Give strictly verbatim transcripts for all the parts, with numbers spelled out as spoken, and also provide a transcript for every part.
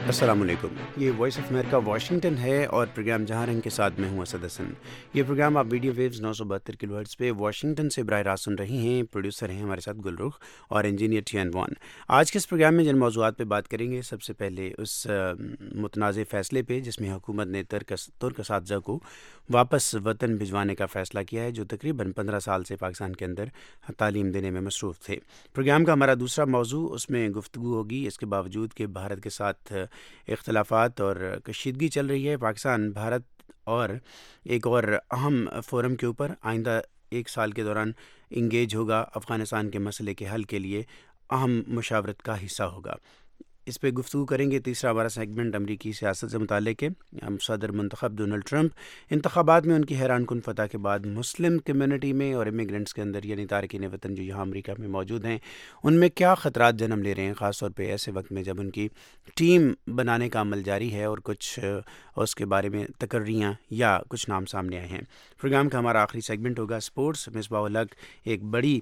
السلام علیکم، یہ وائس آف امریکہ واشنگٹن ہے اور پروگرام جہاں رنگ کے ساتھ میں ہوں اسد حسن۔ یہ پروگرام آپ ویڈیو ویوز نو سو بہتر کلو ہرٹز پہ واشنگٹن سے براہ راست سن رہی ہیں۔ پروڈیوسر ہیں ہمارے ساتھ گل رخ اور انجینئر ٹین وان۔ آج کے اس پروگرام میں جن موضوعات پہ بات کریں گے، سب سے پہلے اس متنازع فیصلے پہ جس میں حکومت نے ترک ترک اساتذہ کو واپس وطن بھجوانے کا فیصلہ کیا ہے، جو تقریباً پندرہ سال سے پاکستان کے اندر تعلیم دینے میں مصروف تھے۔ پروگرام کا ہمارا دوسرا موضوع، اس میں گفتگو ہوگی اس کے باوجود کہ بھارت کے ساتھ اختلافات اور کشیدگی چل رہی ہے، پاکستان بھارت اور ایک اور اہم فورم کے اوپر آئندہ ایک سال کے دوران انگیج ہوگا، افغانستان کے مسئلے کے حل کے لیے اہم مشاورت کا حصہ ہوگا۔ اس پہ گفتگو کریں گے۔ تیسرا ہمارا سیگمنٹ امریکی سیاست سے متعلق ہے۔ صدر منتخب ڈونلڈ ٹرمپ انتخابات میں ان کی حیران کن فتح کے بعد مسلم کمیونٹی میں اور امیگرنٹس کے اندر، یعنی تارکین وطن جو یہاں امریکہ میں موجود ہیں، ان میں کیا خطرات جنم لے رہے ہیں، خاص طور پہ ایسے وقت میں جب ان کی ٹیم بنانے کا عمل جاری ہے اور کچھ اس کے بارے میں تقرریاں یا کچھ نام سامنے آئے ہیں۔ پروگرام کا ہمارا آخری سیگمنٹ ہوگا سپورٹس۔ مصباح الحق، ایک بڑی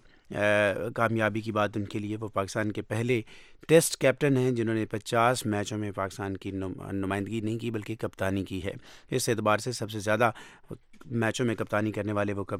کامیابی کی بات ان کے لیے، وہ پاکستان کے پہلے ٹیسٹ کیپٹن ہیں جنہوں نے پچاس میچوں میں پاکستان کی نمائندگی نہیں کی بلکہ کپتانی کی ہے۔ اس اعتبار سے سب سے زیادہ میچوں میں کپتانی کرنے والے وہ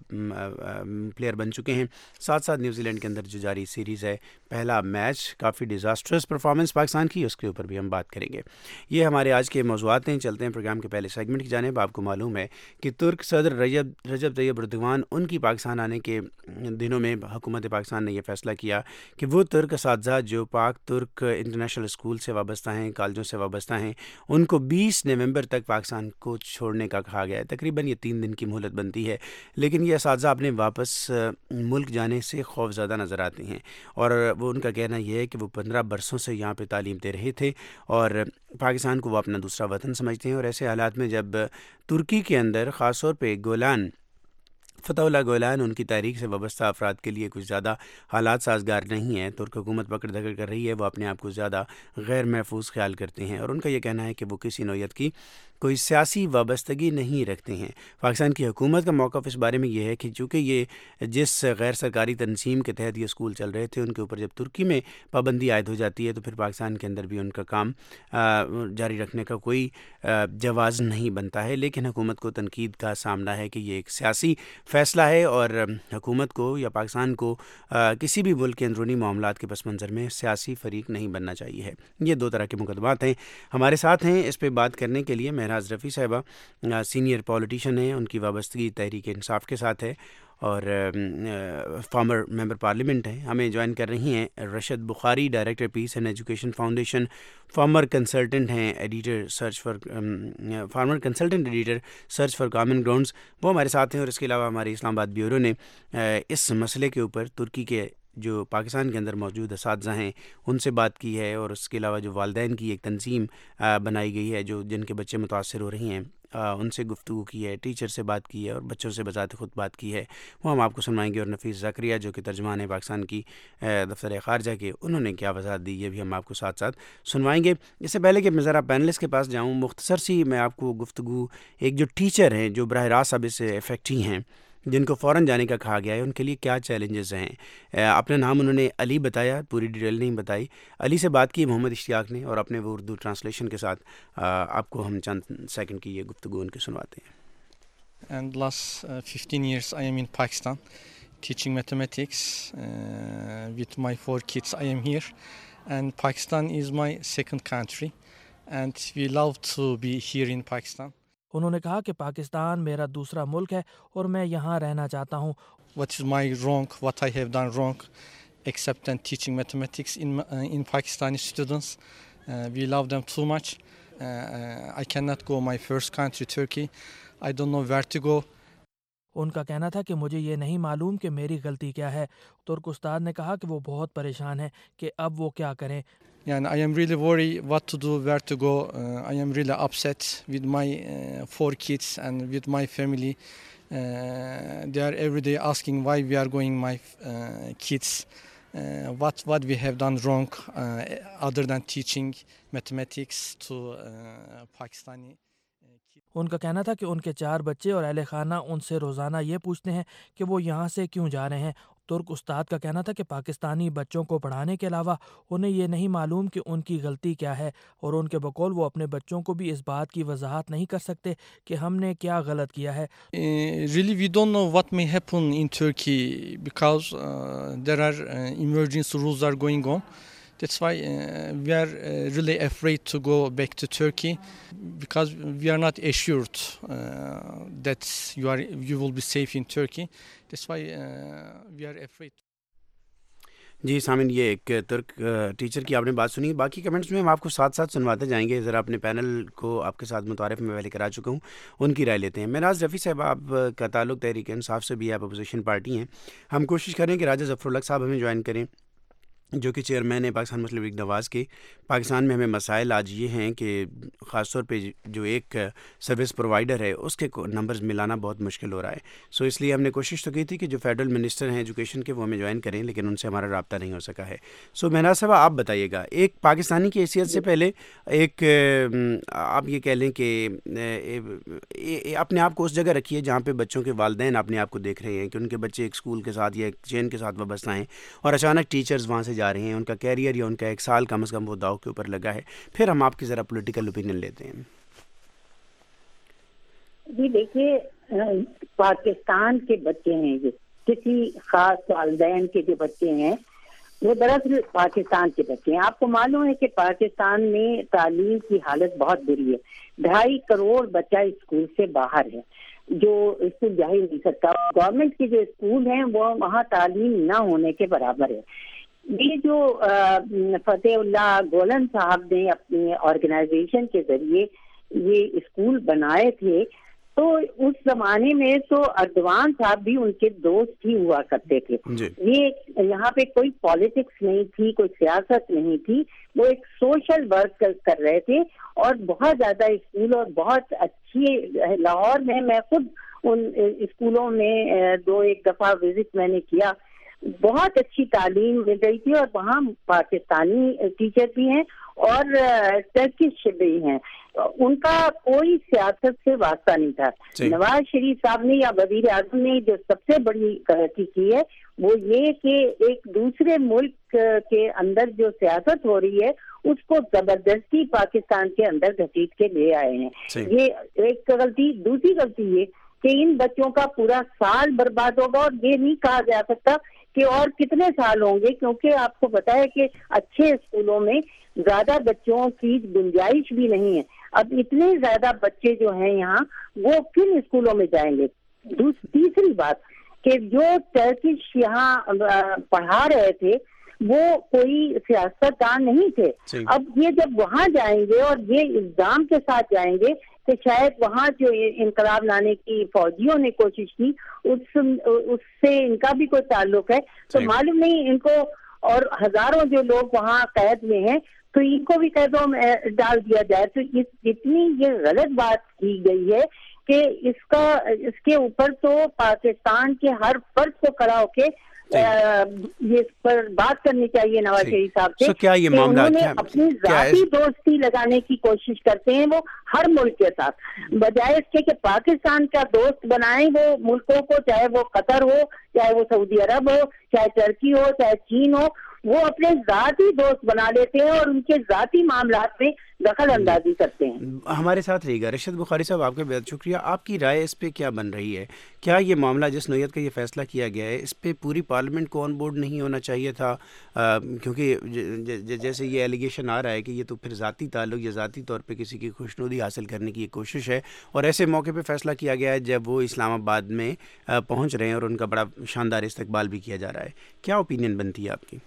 پلیئر بن چکے ہیں۔ ساتھ ساتھ نیوزی لینڈ کے اندر جو جاری سیریز ہے، پہلا میچ کافی ڈیزاسٹرس پرفارمنس پاکستان کی، اس کے اوپر بھی ہم بات کریں گے۔ یہ ہمارے آج کے موضوعات ہیں۔ چلتے ہیں پروگرام کے پہلے سیگمنٹ کی جانب۔ آپ کو معلوم ہے کہ ترک صدر رجب رجب طیب اردوان، ان کی پاکستان آنے کے دنوں میں حکومت پاکستان نے یہ فیصلہ کیا کہ وہ ترک اساتذہ جو پاک ترک انٹرنیشنل اسکول سے وابستہ ہیں، کالجوں سے وابستہ ہیں، ان کو بیس نومبر تک پاکستان کو چھوڑنے کا کہا گیا ہے۔ تقریباً یہ تین دن کی مہلت بنتی ہے، لیکن یہ اساتذہ اپنے واپس ملک جانے سے خوف زدہ نظر آتے ہیں، اور وہ ان کا کہنا یہ ہے کہ وہ پندرہ برسوں سے یہاں پہ تعلیم دے رہے تھے اور پاکستان کو وہ اپنا دوسرا وطن سمجھتے ہیں۔ اور ایسے حالات میں جب ترکی کے اندر خاص طور پہ گولان، فتح اللہ گولان، ان کی تحریک سے وابستہ افراد کے لیے کچھ زیادہ حالات سازگار نہیں ہیں، ترک حکومت پکڑ دھکڑ کر رہی ہے، وہ اپنے آپ کو زیادہ غیر محفوظ خیال کرتے ہیں، اور ان کا یہ کہنا ہے کہ وہ کسی نوعیت کی کوئی سیاسی وابستگی نہیں رکھتے ہیں۔ پاکستان کی حکومت کا موقف اس بارے میں یہ ہے کہ چونکہ یہ جس غیر سرکاری تنظیم کے تحت یہ اسکول چل رہے تھے، ان کے اوپر جب ترکی میں پابندی عائد ہو جاتی ہے تو پھر پاکستان کے اندر بھی ان کا کام جاری رکھنے کا کوئی جواز نہیں بنتا ہے۔ لیکن حکومت کو تنقید کا سامنا ہے کہ یہ ایک سیاسی فیصلہ ہے اور حکومت کو یا پاکستان کو کسی بھی ملک کے اندرونی معاملات کے پس منظر میں سیاسی فریق نہیں بننا چاہیے۔ یہ دو طرح کے مقدمات ہیں۔ ہمارے ساتھ ہیں اس پہ بات کرنے کے لیے مہراز رفیع صاحبہ، سینئر پولیٹیشین ہیں، ان کی وابستگی تحریک انصاف کے ساتھ ہے اور فارمر ممبر پارلیمنٹ ہیں۔ ہمیں جوائن کر رہی ہیں Rushd Bukhari, director Peace and Education Foundation, former consultant ہیں، editor Search for former consultant editor Search for Common Grounds, وہ ہمارے ساتھ ہیں۔ اور اس کے علاوہ ہمارے اسلام آباد بیورو نے اس مسئلے کے اوپر ترکی کے جو پاکستان کے اندر موجود اساتذہ ہیں ان سے بات کی ہے، اور اس کے علاوہ جو والدین کی ایک تنظیم بنائی گئی ہے جو جن کے بچے متاثر ہو رہی ہیں، ان سے گفتگو کی ہے، ٹیچر سے بات کی ہے اور بچوں سے بذات خود بات کی ہے، وہ ہم آپ کو سنوائیں گے۔ اور نفیس زکریا جو کہ ترجمان ہے پاکستان کی دفتر خارجہ کے، انہوں نے کیا وضاحت دی، یہ بھی ہم آپ کو ساتھ ساتھ سنوائیں گے۔ اس سے پہلے کہ میں ذرا پینلسٹ کے پاس جاؤں، مختصر سی میں آپ کو گفتگو، ایک جو ٹیچر ہیں جو براہ راست اب اس سے افیکٹ ہی ہیں، جن کو فوراً جانے کا کہا گیا ہے، ان کے لیے کیا چیلنجز ہیں۔ اپنا نام انہوں نے علی بتایا، پوری ڈیٹیل نہیں بتائی۔ علی سے بات کی محمد اشتیاق نے، اور اپنے وہ اردو ٹرانسلیشن کے ساتھ آپ کو ہم چند سیکنڈ کی یہ گفتگو ان کے سنواتے ہیں۔ And last uh, fifteen years I am in Pakistan teaching mathematics uh, with my four kids. I am here, and Pakistan is my second country, and we love to be here in Pakistan. انہوں نے کہا کہ پاکستان میرا دوسرا ملک ہے اور میں یہاں رہنا چاہتا ہوں۔ What is my wrong? What I have done wrong? Except than teaching mathematics in uh, in Pakistani students, uh, we love them too much. Uh, uh, I cannot go my first country, Turkey. I don't know where to go. ان کا کہنا تھا کہ مجھے یہ نہیں معلوم کہ میری غلطی کیا ہے۔ ترک استاد نے کہا کہ وہ بہت پریشان ہے کہ اب وہ کیا کریں۔ And I am really worried what to do, where to go. Uh, I am really upset with my uh, four kids and with my family. Uh, they are every day asking why we are going my uh, kids. Uh, what what we have done wrong uh, other than teaching mathematics to uh, Pakistani. ان کا کہنا تھا کہ ان کے چار بچے اور اہل خانہ ان سے روزانہ یہ پوچھتے ہیں کہ وہ یہاں سے کیوں جا رہے ہیں ترک استاد کا کہنا تھا کہ پاکستانی بچوں کو پڑھانے کے علاوہ انہیں یہ نہیں معلوم کہ ان کی غلطی کیا ہے، اور ان کے بقول وہ اپنے بچوں کو بھی اس بات کی وضاحت نہیں کر سکتے کہ ہم نے کیا غلط کیا ہے۔ Uh, really, we don't know what may happen in Turkey because uh, there are uh, emergency rules are going on. That's why uh, we are uh, really afraid to go back to Turkey because we are not assured uh, that you are you will be safe in Turkey. That's why uh, we are afraid. جی سامعین، یہ ایک ترک teacher کی آپ نے بات سنی. باقی comments میں ہم آپ کو ساتھ ساتھ سنواتے جائیں گے. ذرا اپنے پینل کو آپ کے ساتھ متعارف میں پہلے کرا چکا ہوں، ان کی رائے لیتے ہیں. معراج رفیع صاحب، آپ کا تعلق تحریک انصاف سے بھی، آپ اپوزیشن پارٹی ہیں. ہم کوشش کریں کہ راجہ ظفر الحق صاحب ہمیں جوائن کریں، جو کہ چیئرمین ہے پاکستان مسلم لیگ نواز کے. پاکستان میں ہمیں مسائل آج یہ ہیں کہ خاص طور پہ جو ایک سروس پرووائڈر ہے اس کے نمبرز ملانا بہت مشکل ہو رہا ہے. سو اس لیے ہم نے کوشش تو کی تھی کہ جو فیڈرل منسٹر ہیں ایجوکیشن کے وہ ہمیں جوائن کریں، لیکن ان سے ہمارا رابطہ نہیں ہو سکا ہے. سو مہناز صاحب، آپ بتائیے گا، ایک پاکستانی کی حیثیت سے پہلے ایک آپ یہ کہہ لیں کہ اپنے آپ کو اس جگہ رکھیے جہاں پہ بچوں کے والدین اپنے آپ کو دیکھ رہے ہیں کہ ان کے بچے ایک اسکول کے ساتھ یا ایک چین کے ساتھ وابستہ ہیں، اور اچانک ٹیچرز وہاں سے جا رہے ہیں، ان کا کیریئر یا ان کا ایک سال کم از کم وہ داؤ کے اوپر لگا ہے. پھر ہم آپ کی ذرا پولیٹیکل اوپینین لیتے ہیں. جی دیکھیے، پاکستان کے بچے ہیں، جو کسی خاص والدین کے جو بچے ہیں وہ دراصل پاکستان کے بچے ہیں. آپ کو معلوم ہے کہ پاکستان میں تعلیم کی حالت بہت بری ہے. ڈھائی کروڑ بچہ اسکول سے باہر ہے، جو اسکول جا ہی نہیں سکتا. گورنمنٹ کے جو اسکول ہیں وہ وہاں تعلیم نہ ہونے کے برابر ہے. یہ جو فتح اللہ گولن صاحب نے اپنی آرگنائزیشن کے ذریعے یہ اسکول بنائے تھے، تو اس زمانے میں تو اردوان صاحب بھی ان کے دوست ہی ہوا کرتے تھے. یہ یہاں پہ کوئی پالیٹکس نہیں تھی، کوئی سیاست نہیں تھی، وہ ایک سوشل ورک کر رہے تھے. اور بہت زیادہ اسکول اور بہت اچھی، لاہور میں میں خود ان اسکولوں میں دو ایک دفعہ وزٹ میں نے کیا، بہت اچھی تعلیم مل رہی تھی. اور وہاں پاکستانی ٹیچر بھی ہیں اور ٹرکش بھی ہیں. ان کا کوئی سیاست سے واسطہ نہیں تھا. نواز شریف صاحب نے یا وزیر اعظم نے جو سب سے بڑی ترقی کی ہے وہ یہ کہ ایک دوسرے ملک کے اندر جو سیاست ہو رہی ہے اس کو زبردستی پاکستان کے اندر گھسیٹ کے لے آئے ہیں. یہ ایک غلطی. دوسری غلطی یہ کہ ان بچوں کا پورا سال برباد ہوگا، اور یہ نہیں کہا جا سکتا کہ اور کتنے سال ہوں گے، کیونکہ آپ کو پتا ہے کہ اچھے اسکولوں میں زیادہ بچوں کی گنجائش بھی نہیں ہے. اب اتنے زیادہ بچے جو ہیں یہاں وہ کن اسکولوں میں جائیں گے. تیسری بات کہ جو ٹرکش یہاں پڑھا رہے تھے وہ کوئی سیاستدان نہیں تھے. اب یہ جب وہاں جائیں گے اور یہ الزام کے ساتھ جائیں گے کہ شاید وہاں جو انقلاب لانے کی فوجیوں نے کوشش کی اس اس سے ان کا بھی کوئی تعلق ہے، تو معلوم نہیں ان کو. اور ہزاروں جو لوگ وہاں قید میں ہیں تو ان کو بھی قیدوں میں ڈال دیا جائے. تو اتنی یہ غلط بات کی گئی ہے کہ اس کا اس کے اوپر تو پاکستان کے ہر فرد کو کھڑا ہو کے یہ اس پر بات کرنی چاہیے نواز شریف صاحب سے. کیا یہ معاملہ انہوں نے اپنی ذاتی دوستی لگانے کی کوشش کرتے ہیں وہ ہر ملک کے ساتھ، بجائے اس کے کہ پاکستان کا دوست بنائیں وہ ملکوں کو، چاہے وہ قطر ہو، چاہے وہ سعودی عرب ہو، چاہے ترکی ہو، چاہے چین ہو. وہ اپنے ذاتی دوست بنا لیتے ہیں اور ان کے ذاتی معاملات میں دخل اندازی کرتے ہیں. ہمارے ساتھ رہے گا رشد بخاری صاحب، آپ کا بہت شکریہ. آپ کی رائے اس پہ کیا بن رہی ہے؟ کیا یہ معاملہ جس نوعیت کا یہ فیصلہ کیا گیا ہے اس پہ پوری پارلیمنٹ کو آن بورڈ نہیں ہونا چاہیے تھا؟ کیونکہ جیسے یہ ایلیگیشن آ رہا ہے کہ یہ تو پھر ذاتی تعلق یا ذاتی طور پہ کسی کی خوشنودی حاصل کرنے کی ایک کوشش ہے، اور ایسے موقع پہ فیصلہ کیا گیا ہے جب وہ اسلام آباد میں پہنچ رہے ہیں اور ان کا بڑا شاندار استقبال بھی کیا جا رہا ہے. کیا اوپینین بنتی ہے آپ کی؟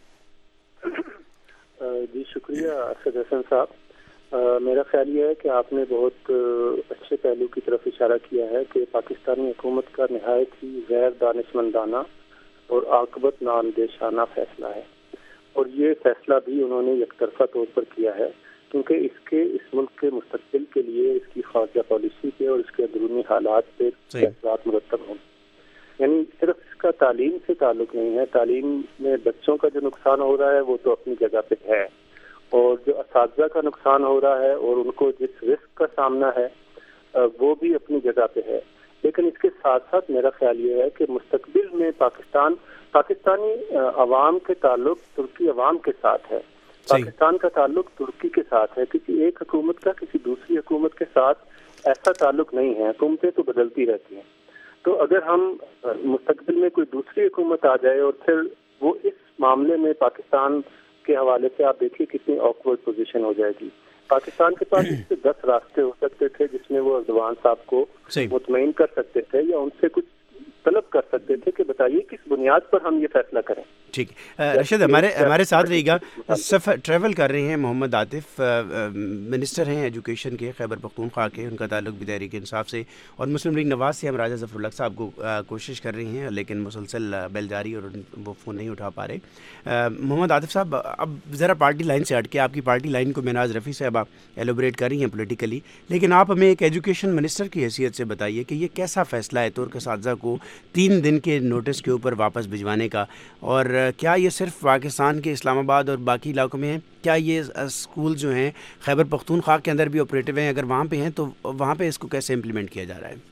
جی شکریہ اسد حسن صاحب. میرا خیال یہ ہے کہ آپ نے بہت اچھے پہلو کی طرف اشارہ کیا ہے کہ پاکستانی حکومت کا نہایت ہی غیر دانشمندانہ اور عاقبت نااندیشانہ فیصلہ ہے، اور یہ فیصلہ بھی انہوں نے یک طرفہ طور پر کیا ہے، کیونکہ اس کے اس ملک کے مستقبل کے لیے اس کی خارجہ پالیسی پہ اور اس کے اندرونی حالات پہ اثرات مرتب ہوں. یعنی صرف اس کا تعلیم سے تعلق نہیں ہے، تعلیم میں بچوں کا جو نقصان ہو رہا ہے وہ تو اپنی جگہ پہ ہے، اور جو اساتذہ کا نقصان ہو رہا ہے اور ان کو جس رسک کا سامنا ہے وہ بھی اپنی جگہ پہ ہے. لیکن اس کے ساتھ ساتھ میرا خیال یہ ہے کہ مستقبل میں پاکستان پاکستانی عوام کے تعلق ترکی عوام کے ساتھ ہے. پاکستان کا تعلق ترکی کے ساتھ ہے. کسی ایک حکومت کا کسی دوسری حکومت کے ساتھ ایسا تعلق نہیں ہے. حکومتیں تو بدلتی رہتی ہیں. تو اگر ہم مستقبل میں کوئی دوسری حکومت آ جائے اور پھر وہ اس معاملے میں پاکستان کے حوالے سے آپ دیکھیے کتنی آکورڈ پوزیشن ہو جائے گی. پاکستان کے پاس اس سے دس راستے ہو سکتے تھے جس میں وہ اردوان صاحب کو مطمئن کر سکتے تھے یا ان سے کچھ طلب کر سکتے تھے کہ بتائیے کس بنیاد پر ہم یہ فیصلہ کریں. ٹھیک ہے رشید، ہمارے ہمارے ساتھ رہے گا. سفر ٹریول کر رہے ہیں محمد عاطف، منسٹر ہیں ایجوکیشن کے خیبر پختونخوا کے، ان کا تعلق بھی تحریک انصاف سے اور مسلم لیگ نواز سے. ہم راجہ ظفر الحق صاحب کو کوشش کر رہے ہیں لیکن مسلسل بیل جاری اور وہ فون نہیں اٹھا پا رہے. محمد عاطف صاحب، اب ذرا پارٹی لائن سے ہٹ کے آپ کی پارٹی لائن کو مناز رفیع صاحبہ ایلوبریٹ کر رہی ہیں پولیٹیکلی، لیکن آپ ہمیں ایک ایجوکیشن منسٹر کی حیثیت سے بتائیے کہ یہ کیسا فیصلہ ہے ترک اساتذہ کو تین دن کے نوٹس کے اوپر واپس بھجوانے کا، اور کیا یہ صرف پاکستان کے اسلام آباد اور باقی علاقوں میں ہیں؟ کیا یہ اسکول جو ہیں خیبر پختونخوا کے اندر بھی آپریٹو ہیں؟ اگر وہاں پہ ہیں تو وہاں پہ اس کو کیسے امپلیمنٹ کیا جا رہا ہے؟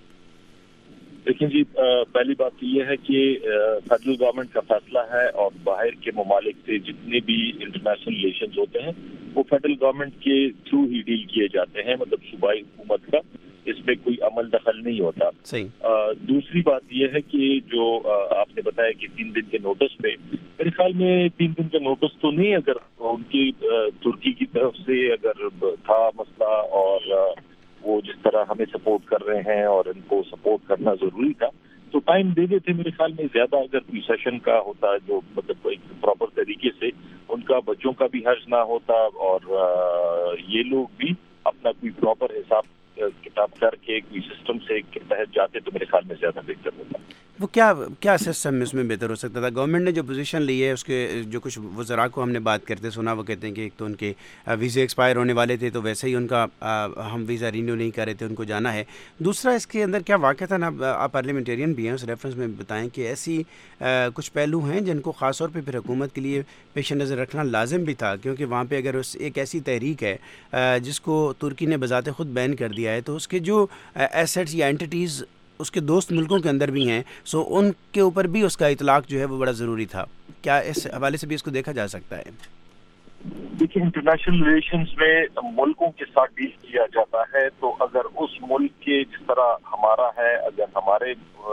دیکھیں جی، پہلی بات یہ ہے کہ فیڈرل گورنمنٹ کا فیصلہ ہے اور باہر کے ممالک سے جتنے بھی انٹرنیشنل ریلیشنز ہوتے ہیں وہ فیڈرل گورنمنٹ کے تھرو ہی ڈیل کیے جاتے ہیں، مطلب صوبائی حکومت کا اس میں کوئی عمل دخل نہیں ہوتا. دوسری بات یہ ہے کہ جو آپ نے بتایا کہ تین دن کے نوٹس پہ، میرے خیال میں تین دن کا نوٹس تو نہیں، اگر ان کی ترکی کی طرف سے اگر تھا مسئلہ اور وہ جس طرح ہمیں سپورٹ کر رہے ہیں اور ان کو سپورٹ کرنا ضروری تھا تو ٹائم دے دیتے. میرے خیال میں زیادہ اگر کوئی سیشن کا ہوتا جو مطلب ایک پراپر طریقے سے ان کا بچوں کا بھی حرج نہ ہوتا اور یہ لوگ بھی اپنا کوئی پراپر حساب کتاب کر کے کوئی سسٹم سے کے تحت جاتے تو میرے خیال میں زیادہ بہتر ہوتا. وہ کیا کیا سسٹم اس میں بہتر ہو سکتا تھا؟ گورنمنٹ نے جو پوزیشن لی ہے اس کے جو کچھ وزراء کو ہم نے بات کرتے سنا، وہ کہتے ہیں کہ ایک تو ان کے ویزے ایکسپائر ہونے والے تھے تو ویسے ہی ان کا ہم ویزا رینیو نہیں کر رہے تھے، ان کو جانا ہے. دوسرا اس کے اندر کیا واقع تھا نا، آپ پارلیمنٹیرین بھی ہیں، اس ریفرنس میں بتائیں کہ ایسی کچھ پہلو ہیں جن کو خاص طور پہ پھر حکومت کے لیے پیش نظر رکھنا لازم بھی تھا، کیونکہ وہاں پہ اگر اس ایک ایسی تحریک ہے جس کو ترکی نے بذات خود بین کر دیا ہے تو اس کے جو ایسیٹس یا اینٹیز اس کے دوست ملکوں کے اندر بھی ہیں، سو ان کے اوپر بھی اس کا اطلاق جو ہے وہ بڑا ضروری تھا. کیا اس حوالے سے بھی اس کو دیکھا جا سکتا ہے؟ دیکھیں، انٹرنیشنل ریلیشنز میں ملکوں کے ساتھ ڈیل کیا جاتا ہے تو اگر اس ملک کے جس طرح ہمارا ہے، اگر ہمارے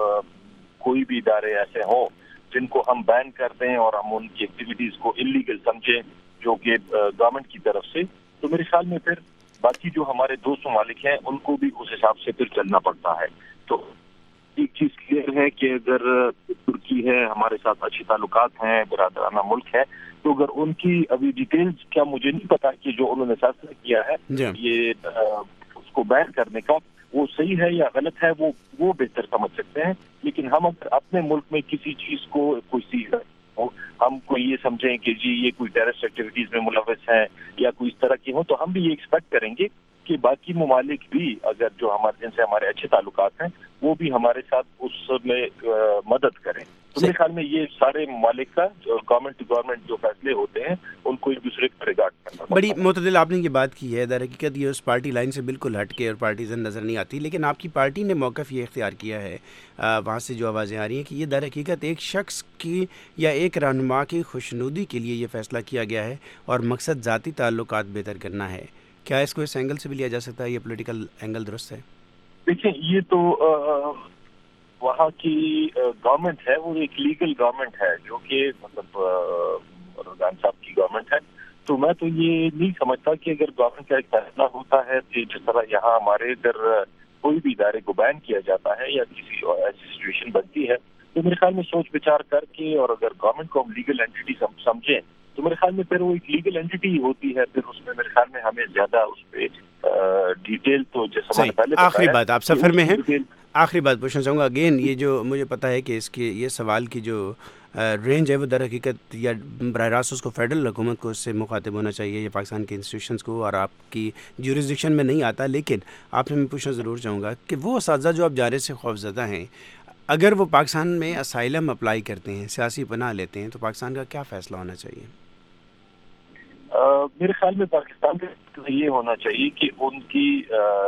کوئی بھی ادارے ایسے ہوں جن کو ہم بین کر دیں اور ہم ان کی ایکٹیویٹیز کو انلیگل سمجھیں جو کہ گورنمنٹ کی طرف سے، تو میرے خیال میں پھر باقی جو ہمارے دوست ممالک ہیں ان کو بھی اس حساب سے پھر چلنا پڑتا ہے. تو ایک چیز کلیئر ہے کہ اگر ترکی ہے ہمارے ساتھ اچھے تعلقات ہیں، برادرانہ ملک ہے، تو اگر ان کی ابھی ڈیٹیلز کیا مجھے نہیں پتا کہ جو انہوں نے فیصلہ کیا ہے یہ اس کو بین کرنے کا وہ صحیح ہے یا غلط ہے وہ وہ بہتر سمجھ سکتے ہیں. لیکن ہم اگر اپنے ملک میں کسی چیز کو کوئی ہم کو یہ سمجھیں کہ جی یہ کوئی ٹیررسٹ ایکٹیویٹیز میں ملوث ہیں یا کوئی اس طرح کی ہوں تو ہم بھی یہ ایکسپیکٹ کریں گے کہ باقی ممالک بھی اگر جو ہمارے جن سے ہمارے اچھے تعلقات ہیں وہ بھی ہمارے ساتھ اس میں مدد کریں. تو میرے خیال میں یہ سارے ممالک کا گورنمنٹ ٹو گورنمنٹ جو فیصلے ہوتے ہیں ان کو ایک دوسرے کا ریگارڈ کرنا. بڑی معتدل آپ نے یہ بات کی ہے، در حقیقت یہ اس پارٹی لائن سے بالکل ہٹ کے اور پارٹیزن نظر نہیں آتی، لیکن آپ کی پارٹی نے موقف یہ اختیار کیا ہے وہاں سے جو آوازیں آ رہی ہیں کہ یہ در حقیقت ایک شخص کی یا ایک رہنما کی خوشنودی کے لیے یہ فیصلہ کیا گیا ہے اور مقصد ذاتی تعلقات بہتر کرنا ہے. کیا اس کو اس اینگل سے بھی لیا جا سکتا ہے؟ یہ پولیٹیکل اینگل درست ہے؟ دیکھیں، یہ تو وہاں کی گورنمنٹ ہے، وہ ایک لیگل گورنمنٹ ہے جو کہ مطلب اردوغان صاحب کی گورنمنٹ ہے. تو میں تو یہ نہیں سمجھتا کہ اگر گورنمنٹ کا ایک فیصلہ ہوتا ہے کہ جس طرح یہاں ہمارے ادھر کوئی بھی ادارے کو بین کیا جاتا ہے یا کسی ایسی سچویشن بنتی ہے تو میرے خیال میں سوچ بچار کر کے اور اگر گورنمنٹ کو ہم لیگل اینٹی سمجھیں تو میرے خیال میں پھر وہ ایک لیگل اینٹی ہوتی ہے. پھر اس میں میرے خیال میں ہمیں زیادہ اس پہ ڈیٹیل تو جیسا میں نے پہلے آخری بات آپ سفر میں ہیں، آخری بات پوچھنا چاہوں گا. اگین یہ جو مجھے پتا ہے کہ اس کی یہ سوال کی جو رینج ہے وہ در حقیقت یا براہ راست اس کو فیڈرل حکومت کو اس سے مخاطب ہونا چاہیے یا پاکستان کے انسٹیٹیوشنز کو، اور آپ کی جیورسڈکشن میں نہیں آتا. لیکن آپ سے میں پوچھنا ضرور چاہوں گا کہ وہ اساتذہ جو آپ جارے سے خوفزدہ ہیں، اگر وہ پاکستان میں اسائلم اپلائی کرتے ہیں، سیاسی پناہ لیتے ہیں، تو پاکستان کا کیا فیصلہ ہونا چاہیے؟ میرے خیال میں پاکستان کا یہ ہونا چاہیے کہ ان کی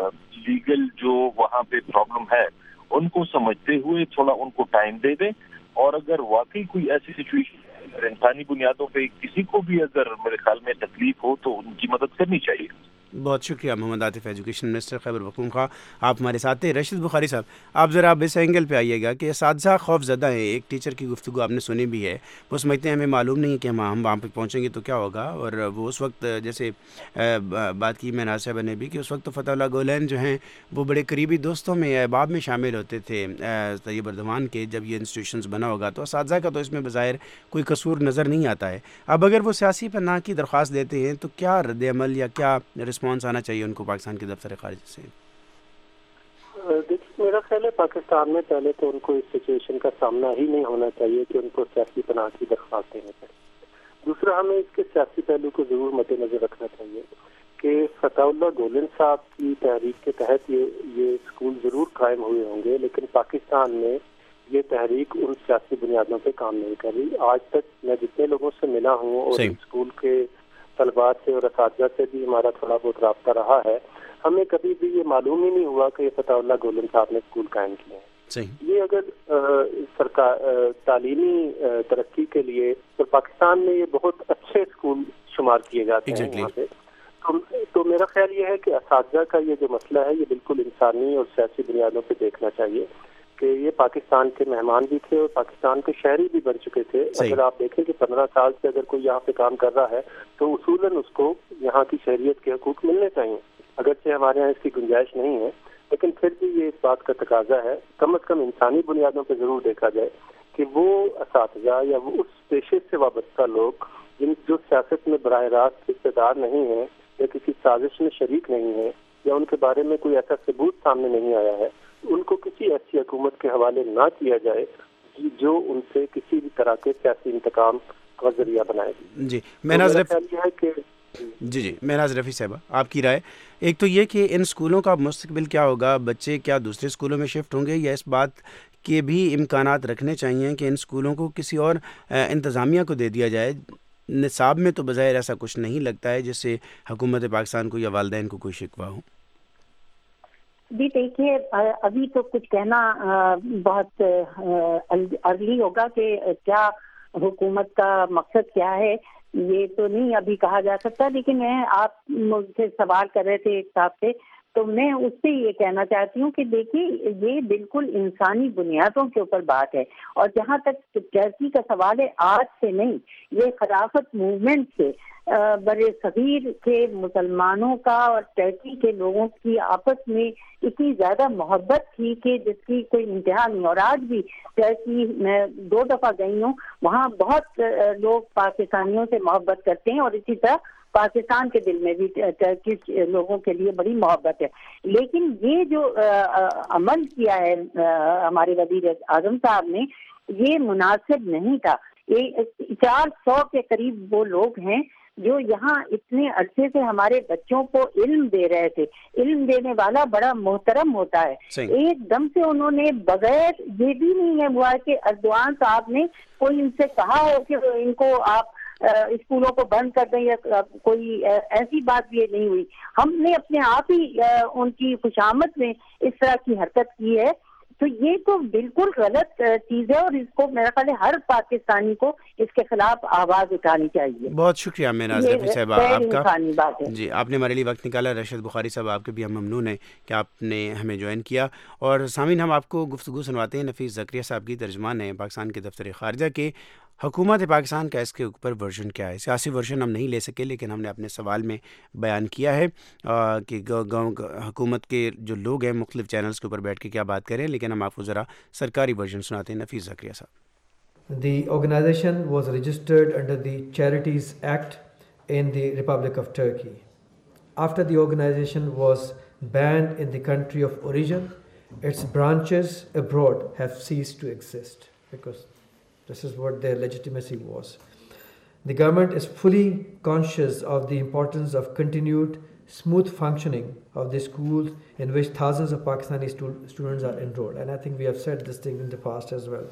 لیگل جو وہاں پہ پرابلم ہے ان کو سمجھتے ہوئے تھوڑا ان کو ٹائم دے دیں اور اگر واقعی کوئی ایسی سچویشن انسانی بنیادوں پہ کسی کو بھی اگر میرے خیال میں تکلیف ہو تو ان کی مدد کرنی چاہیے. بہت شکریہ محمد عاطف، ایجوکیشن منسٹر خیبر پختونخوا، آپ ہمارے ساتھ تھے. رشید بخاری صاحب، آپ ذرا اب اس اینگل پہ آئیے گا کہ اساتذہ خوف زدہ ہیں. ایک ٹیچر کی گفتگو آپ نے سنی بھی ہے، وہ سمجھتے ہیں ہمیں معلوم نہیں کہ ہم ہم وہاں پہ پہنچیں گے تو کیا ہوگا. اور وہ اس وقت جیسے بات کی میں ناصحہ نے بھی کہ اس وقت تو فتح اللہ گولین جو ہیں وہ بڑے قریبی دوستوں میں احباب میں شامل ہوتے تھے طیب اردوان کے. جب یہ انسٹیٹیوشنز بنا ہوگا تو اساتذہ کا تو اس میں بظاہر کوئی قصور نظر نہیں آتا ہے. اب اگر وہ سیاسی پناہ کی درخواست دیتے ہیں تو کیا رد عمل یا کیا رسپانس آنا چاہیے ان کو پاکستان کے دفتر خارجہ سے؟ دیکھیے میرا خیال ہے پاکستان میں پہلے تو ان کو اس سچویشن کا سامنا ہی نہیں ہونا چاہیے کہ ان کو سیاسی پناہ کی درخواست دینے پڑے. دوسرا ہمیں اس کے سیاسی پہلو کو ضرور مد نظر رکھنا چاہیے کہ فتح اللہ گولن صاحب کی تحریک کے تحت یہ یہ اسکول ضرور قائم ہوئے ہوں گے، لیکن پاکستان میں یہ تحریک ان سیاسی بنیادوں پہ کام نہیں کر رہی. آج تک میں جتنے لوگوں سے ملا ہوں اور اسکول کے طلبات سے اور اساتذہ سے بھی ہمارا تھوڑا بہت رابطہ رہا ہے، ہمیں کبھی بھی یہ معلوم ہی نہیں ہوا کہ یہ فتح اللہ گولن صاحب نے اسکول قائم کیے ہیں. یہ اگر سرکار تعلیمی ترقی کے لیے تو پاکستان میں یہ بہت اچھے اسکول شمار کیے جاتے ہیں یہاں پہ. تو میرا خیال یہ ہے کہ اساتذہ کا یہ جو مسئلہ ہے یہ بالکل انسانی اور سیاسی بنیادوں پہ دیکھنا چاہیے کہ یہ پاکستان کے مہمان بھی تھے اور پاکستان کے شہری بھی بن چکے تھے. اگر آپ دیکھیں کہ پندرہ سال سے اگر کوئی یہاں پہ کام کر رہا ہے تو اصولاً اس کو یہاں کی شہریت کے حقوق ملنے چاہیے. اگرچہ ہمارے یہاں اس کی گنجائش نہیں ہے لیکن پھر بھی یہ اس بات کا تقاضا ہے کم از کم انسانی بنیادوں پہ ضرور دیکھا جائے کہ وہ اساتذہ یا وہ اس پیشے سے وابستہ لوگ جن جو سیاست میں براہ راست حصہ دار نہیں ہیں یا کسی سازش میں شریک نہیں ہیں یا ان کے بارے میں کوئی ایسا ثبوت سامنے نہیں آیا ہے، ان کو کسی ایسی حکومت کے حوالے نہ کیا جائے جو ان سے کسی بھی طرح کے سیاسی انتقام کا ذریعہ بنائے گی. جی مہناز رفیع ہے کہ جی جی مہناز رفیع صاحبہ، آپ کی رائے ایک تو یہ کہ ان اسکولوں کا مستقبل کیا ہوگا؟ بچے کیا دوسرے اسکولوں میں شفٹ ہوں گے یا اس بات کے بھی امکانات رکھنے چاہیے کہ ان اسکولوں کو کسی اور انتظامیہ کو دے دیا جائے؟ نصاب میں تو بظاہر ایسا کچھ نہیں لگتا ہے جس سے حکومت پاکستان کو یا والدین کو کوئی شکوہ ہو. جی دیکھیے ابھی تو کچھ کہنا بہت ارلی ہوگا کہ کیا حکومت کا مقصد کیا ہے، یہ تو نہیں ابھی کہا جا سکتا. لیکن میں آپ مجھ سے سوال کر رہے تھے ایک صاحب سے، تو میں اس سے یہ کہنا چاہتی ہوں کہ دیکھیے یہ بالکل انسانی بنیادوں کے اوپر بات ہے. اور جہاں تک ٹرکی کا سوال ہے، آج سے نہیں، یہ خلافت موومنٹ سے بر صغیر کے مسلمانوں کا اور ٹرکی کے لوگوں کی آپس میں اتنی زیادہ محبت تھی کہ جس کی کوئی انتہا نہیں. اور آج بھی ٹرکی میں دو دفعہ گئی ہوں، وہاں بہت لوگ پاکستانیوں سے محبت کرتے ہیں اور اسی طرح پاکستان کے دل میں بھی ٹرکش لوگوں کے لیے بڑی محبت ہے. لیکن یہ جو عمل کیا ہے ہمارے وزیر اعظم صاحب نے، یہ مناسب نہیں تھا. یہ چار سو کے قریب وہ لوگ ہیں جو یہاں اتنے عرصے سے ہمارے بچوں کو علم دے رہے تھے. علم دینے والا بڑا محترم ہوتا ہے. ایک دم سے انہوں نے بغیر یہ بھی نہیں ہے ہوا کہ اردوان صاحب نے کوئی ان سے کہا ہو کہ ان کو آپ اسکولوں کو بند کر دیں یا کوئی ایسی بات بھی نہیں ہوئی. ہم نے اپنے آپ ہی ان کی خوشامد میں اس طرح کی حرکت کی ہے. تو یہ تو بالکل غلط چیز ہے اور اس کو میرا خیال ہے ہر پاکستانی کو اس کے خلاف آواز اٹھانی چاہیے. بہت شکریہ مہناز رفیع صاحبہ آپ کا. بات ہے. جی آپ نے ہمارے لیے وقت نکالا. رشید بخاری صاحب آپ کے بھی ہم ممنون ہیں کہ آپ نے ہمیں جوائن کیا. اور سامعین ہم آپ کو گفتگو سنواتے ہیں نفیس زکریا صاحب کی، ترجمان ہیں پاکستان کے دفتر خارجہ کے. حکومت پاکستان کا اس کے اوپر ورژن کیا ہے؟ سیاسی ورژن ہم نہیں لے سکے لیکن ہم نے اپنے سوال میں بیان کیا ہے کہ گاؤں حکومت کے جو لوگ ہیں مختلف چینلز کے اوپر بیٹھ کے کیا بات کریں، لیکن ہم آپ کو ذرا سرکاری ورژن سناتے ہیں. نفیس زکریا صاحب. The organization was registered under the Charities Act in the Republic of Turkey. After the organization was banned in the country of origin, its branches abroad have ceased to exist because this is what their legitimacy was. The government is fully conscious of the importance of continued smooth functioning of the schools in which thousands of Pakistani stu- students are enrolled. And I think we have said this thing in the past as well.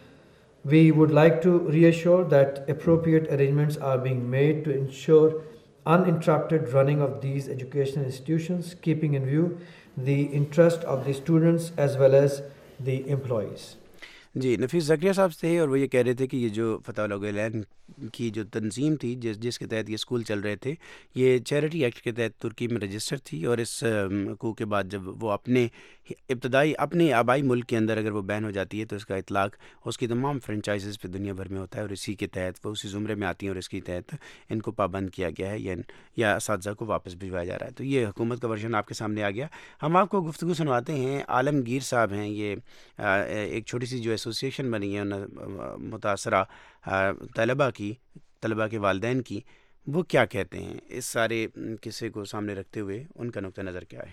We would like to reassure that appropriate arrangements are being made to ensure uninterrupted running of these educational institutions, keeping in view the interest of the students as well as the employees. جی نفیس زکریا صاحب تھے اور وہ یہ کہہ رہے تھے کہ یہ جو فتح الگولین کی جو تنظیم تھی جس جس کے تحت یہ اسکول چل رہے تھے یہ چیریٹی ایکٹ کے تحت ترکی میں رجسٹر تھی، اور اس کو کے بعد جب وہ اپنے ابتدائی اپنے آبائی ملک کے اندر اگر وہ بین ہو جاتی ہے تو اس کا اطلاق اس کی تمام فرنچائزز پہ دنیا بھر میں ہوتا ہے، اور اسی کے تحت وہ اسی زمرے میں آتی ہیں اور اس کے تحت ان کو پابند کیا گیا ہے یا یا اساتذہ کو واپس بھجوایا جا رہا ہے۔ تو یہ حکومت کا ورژن آپ کے سامنے آ گیا۔ ہم آپ کو گفتگو سنواتے ہیں، عالمگیر صاحب ہیں، یہ ایک چھوٹی سی جو ایسوسیشن بنی ہے متاثرہ طلباء کی طلباء کے والدین کی، وہ کیا کہتے ہیں اس سارے قصے کو سامنے رکھتے ہوئے، ان کا نقطہ نظر کیا ہے؟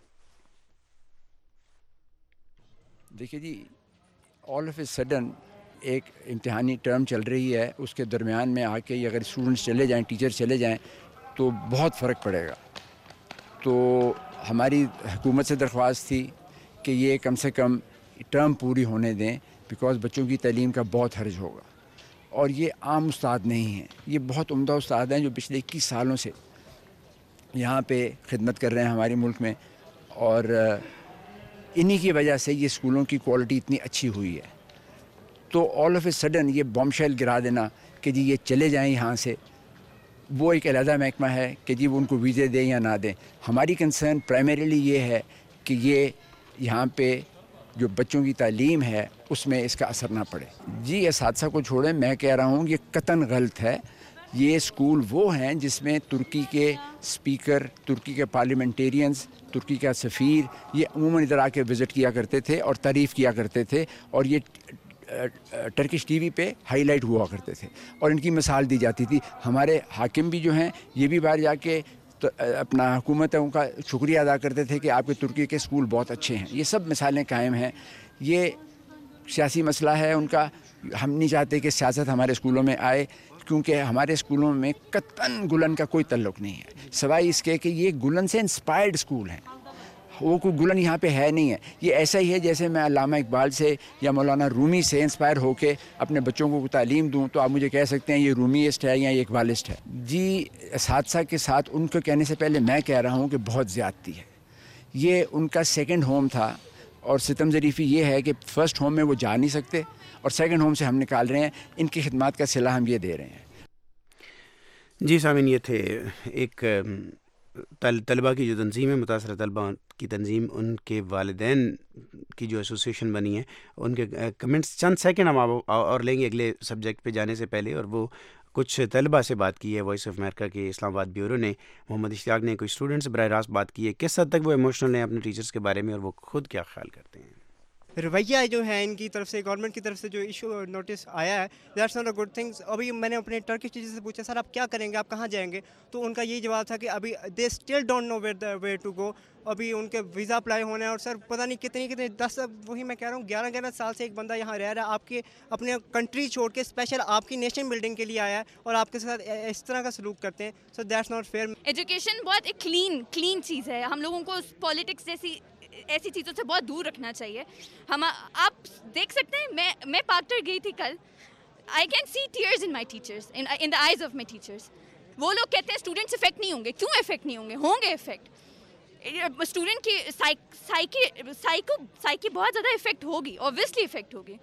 دیکھیے جی، آل آف اے سڈن ایک امتحانی ٹرم چل رہی ہے، اس کے درمیان میں آ کے اگر اسٹوڈنٹس چلے جائیں، ٹیچر چلے جائیں تو بہت فرق پڑے گا۔ تو ہماری حکومت سے درخواست تھی کہ یہ کم سے کم ٹرم پوری ہونے دیں، بیکاز بچوں کی تعلیم کا بہت حرج ہوگا، اور یہ عام استاد نہیں ہیں، یہ بہت عمدہ استاد ہیں جو پچھلے اکیس سالوں سے یہاں پہ خدمت کر رہے ہیں ہمارے ملک میں، اور انہی کی وجہ سے یہ اسکولوں کی کوالٹی اتنی اچھی ہوئی ہے۔ تو آل آف اے سڈن یہ بم شیل گرا دینا کہ جی یہ چلے جائیں یہاں سے، وہ ایک علیحدہ محکمہ ہے کہ جی وہ ان کو ویزے دیں یا نہ دیں۔ ہماری کنسرن پرائمریلی یہ ہے کہ یہ یہاں پہ جو بچوں کی تعلیم ہے اس میں اس کا اثر نہ پڑے۔ جی اساتذہ کو چھوڑیں، میں کہہ رہا ہوں یہ قطعاً غلط ہے۔ یہ اسکول وہ ہیں جس میں ترکی کے اسپیکر، ترکی کے پارلیمنٹیرینز، ترکی کا سفیر یہ عموماً ادھر آ کے وزٹ کیا کرتے تھے اور تعریف کیا کرتے تھے، اور یہ ٹرکش ٹی وی پہ ہائی لائٹ ہوا کرتے تھے اور ان کی مثال دی جاتی تھی۔ ہمارے حاکم بھی جو ہیں یہ بھی باہر جا کے اپنا حکومت ان کا شکریہ ادا کرتے تھے کہ آپ کے ترکی کے اسکول بہت اچھے ہیں۔ یہ سب مثالیں قائم ہیں۔ یہ سیاسی مسئلہ ہے ان کا، ہم نہیں چاہتے کہ سیاست ہمارے اسکولوں میں آئے، کیونکہ ہمارے اسکولوں میں قطعاً گلن کا کوئی تعلق نہیں ہے، سوائے اس کے کہ یہ گلن سے انسپائرڈ اسکول ہیں۔ وہ کوئی گلن یہاں پہ ہے نہیں ہے۔ یہ ایسا ہی ہے جیسے میں علامہ اقبال سے یا مولانا رومی سے انسپائر ہو کے اپنے بچوں کو تعلیم دوں تو آپ مجھے کہہ سکتے ہیں یہ رومیسٹ ہے یا یہ اقبالسٹ ہے۔ جی اساتذہ کے ساتھ ان کو کہنے سے پہلے میں کہہ رہا ہوں کہ بہت زیادتی ہے۔ یہ ان کا سیکنڈ ہوم تھا، اور ستم ظریفی یہ ہے کہ فرسٹ ہوم میں وہ جا نہیں سکتے اور سیکنڈ ہوم سے ہم نکال رہے ہیں۔ ان کی خدمات کا صلہ ہم یہ دے رہے ہیں۔ جی سامعین، یہ تھے ایک طلباء کی جو تنظیم ہے، متاثرہ طلباء کی تنظیم، ان کے والدین کی جو ایسوسیشن بنی ہے، ان کے کمنٹس چند سیکنڈ ہم اور لیں گے اگلے سبجیکٹ پہ جانے سے پہلے۔ اور وہ کچھ طلباء سے بات کی ہے وائس آف امریکہ کے اسلام آباد بیورو نے، محمد اشتیاق نے، کچھ اسٹوڈنٹ سے براہ راست بات کی ہے، کس حد تک وہ ایموشنل ہیں اپنے ٹیچرز کے بارے میں اور وہ خود کیا خیال کرتے ہیں۔ رویہ جو ہے ان کی طرف سے، گورنمنٹ کی طرف سے جو ایشو نوٹس آیا ہے، that's not a good things. ابھی میں نے اپنے ٹرکش ٹیچر سے پوچھا سر آپ کیا کریں گے، آپ کہاں جائیں گے، تو ان کا یہی جواب تھا کہ ابھی they still don't know where the way to go, ابھی ان کے ویزا اپلائی ہونا ہے، اور سر پتہ نہیں کتنی کتنے دس، وہی میں کہہ رہا ہوں گیارہ گیارہ سال سے ایک بندہ یہاں رہ رہا ہے، آپ کے اپنے کنٹری چھوڑ کے اسپیشل آپ کی نیشن بلڈنگ کے لیے آیا ہے اور آپ کے ساتھ اس طرح کا سلوک کرتے ہیں، so that's not fair. Education بہت ایک کلین کلین چیز ہے، ہم لوگوں کو پالیٹکس جیسی ایسی چیزوں سے بہت دور رکھنا چاہیے۔ ہم آپ دیکھ سکتے ہیں، میں میں پاکٹر گئی تھی کل، I can see tears in my teachers, in the eyes of my teachers. وہ لوگ کہتے ہیں اسٹوڈنٹس افیکٹ نہیں ہوں گے، کیوں افیکٹ نہیں ہوں گے؟ ہوں گے افیکٹ۔ اسٹوڈنٹ کی سائیکی سائیکو سائیکی بہت زیادہ افیکٹ ہوگی، اوبویسلی افیکٹ ہوگی۔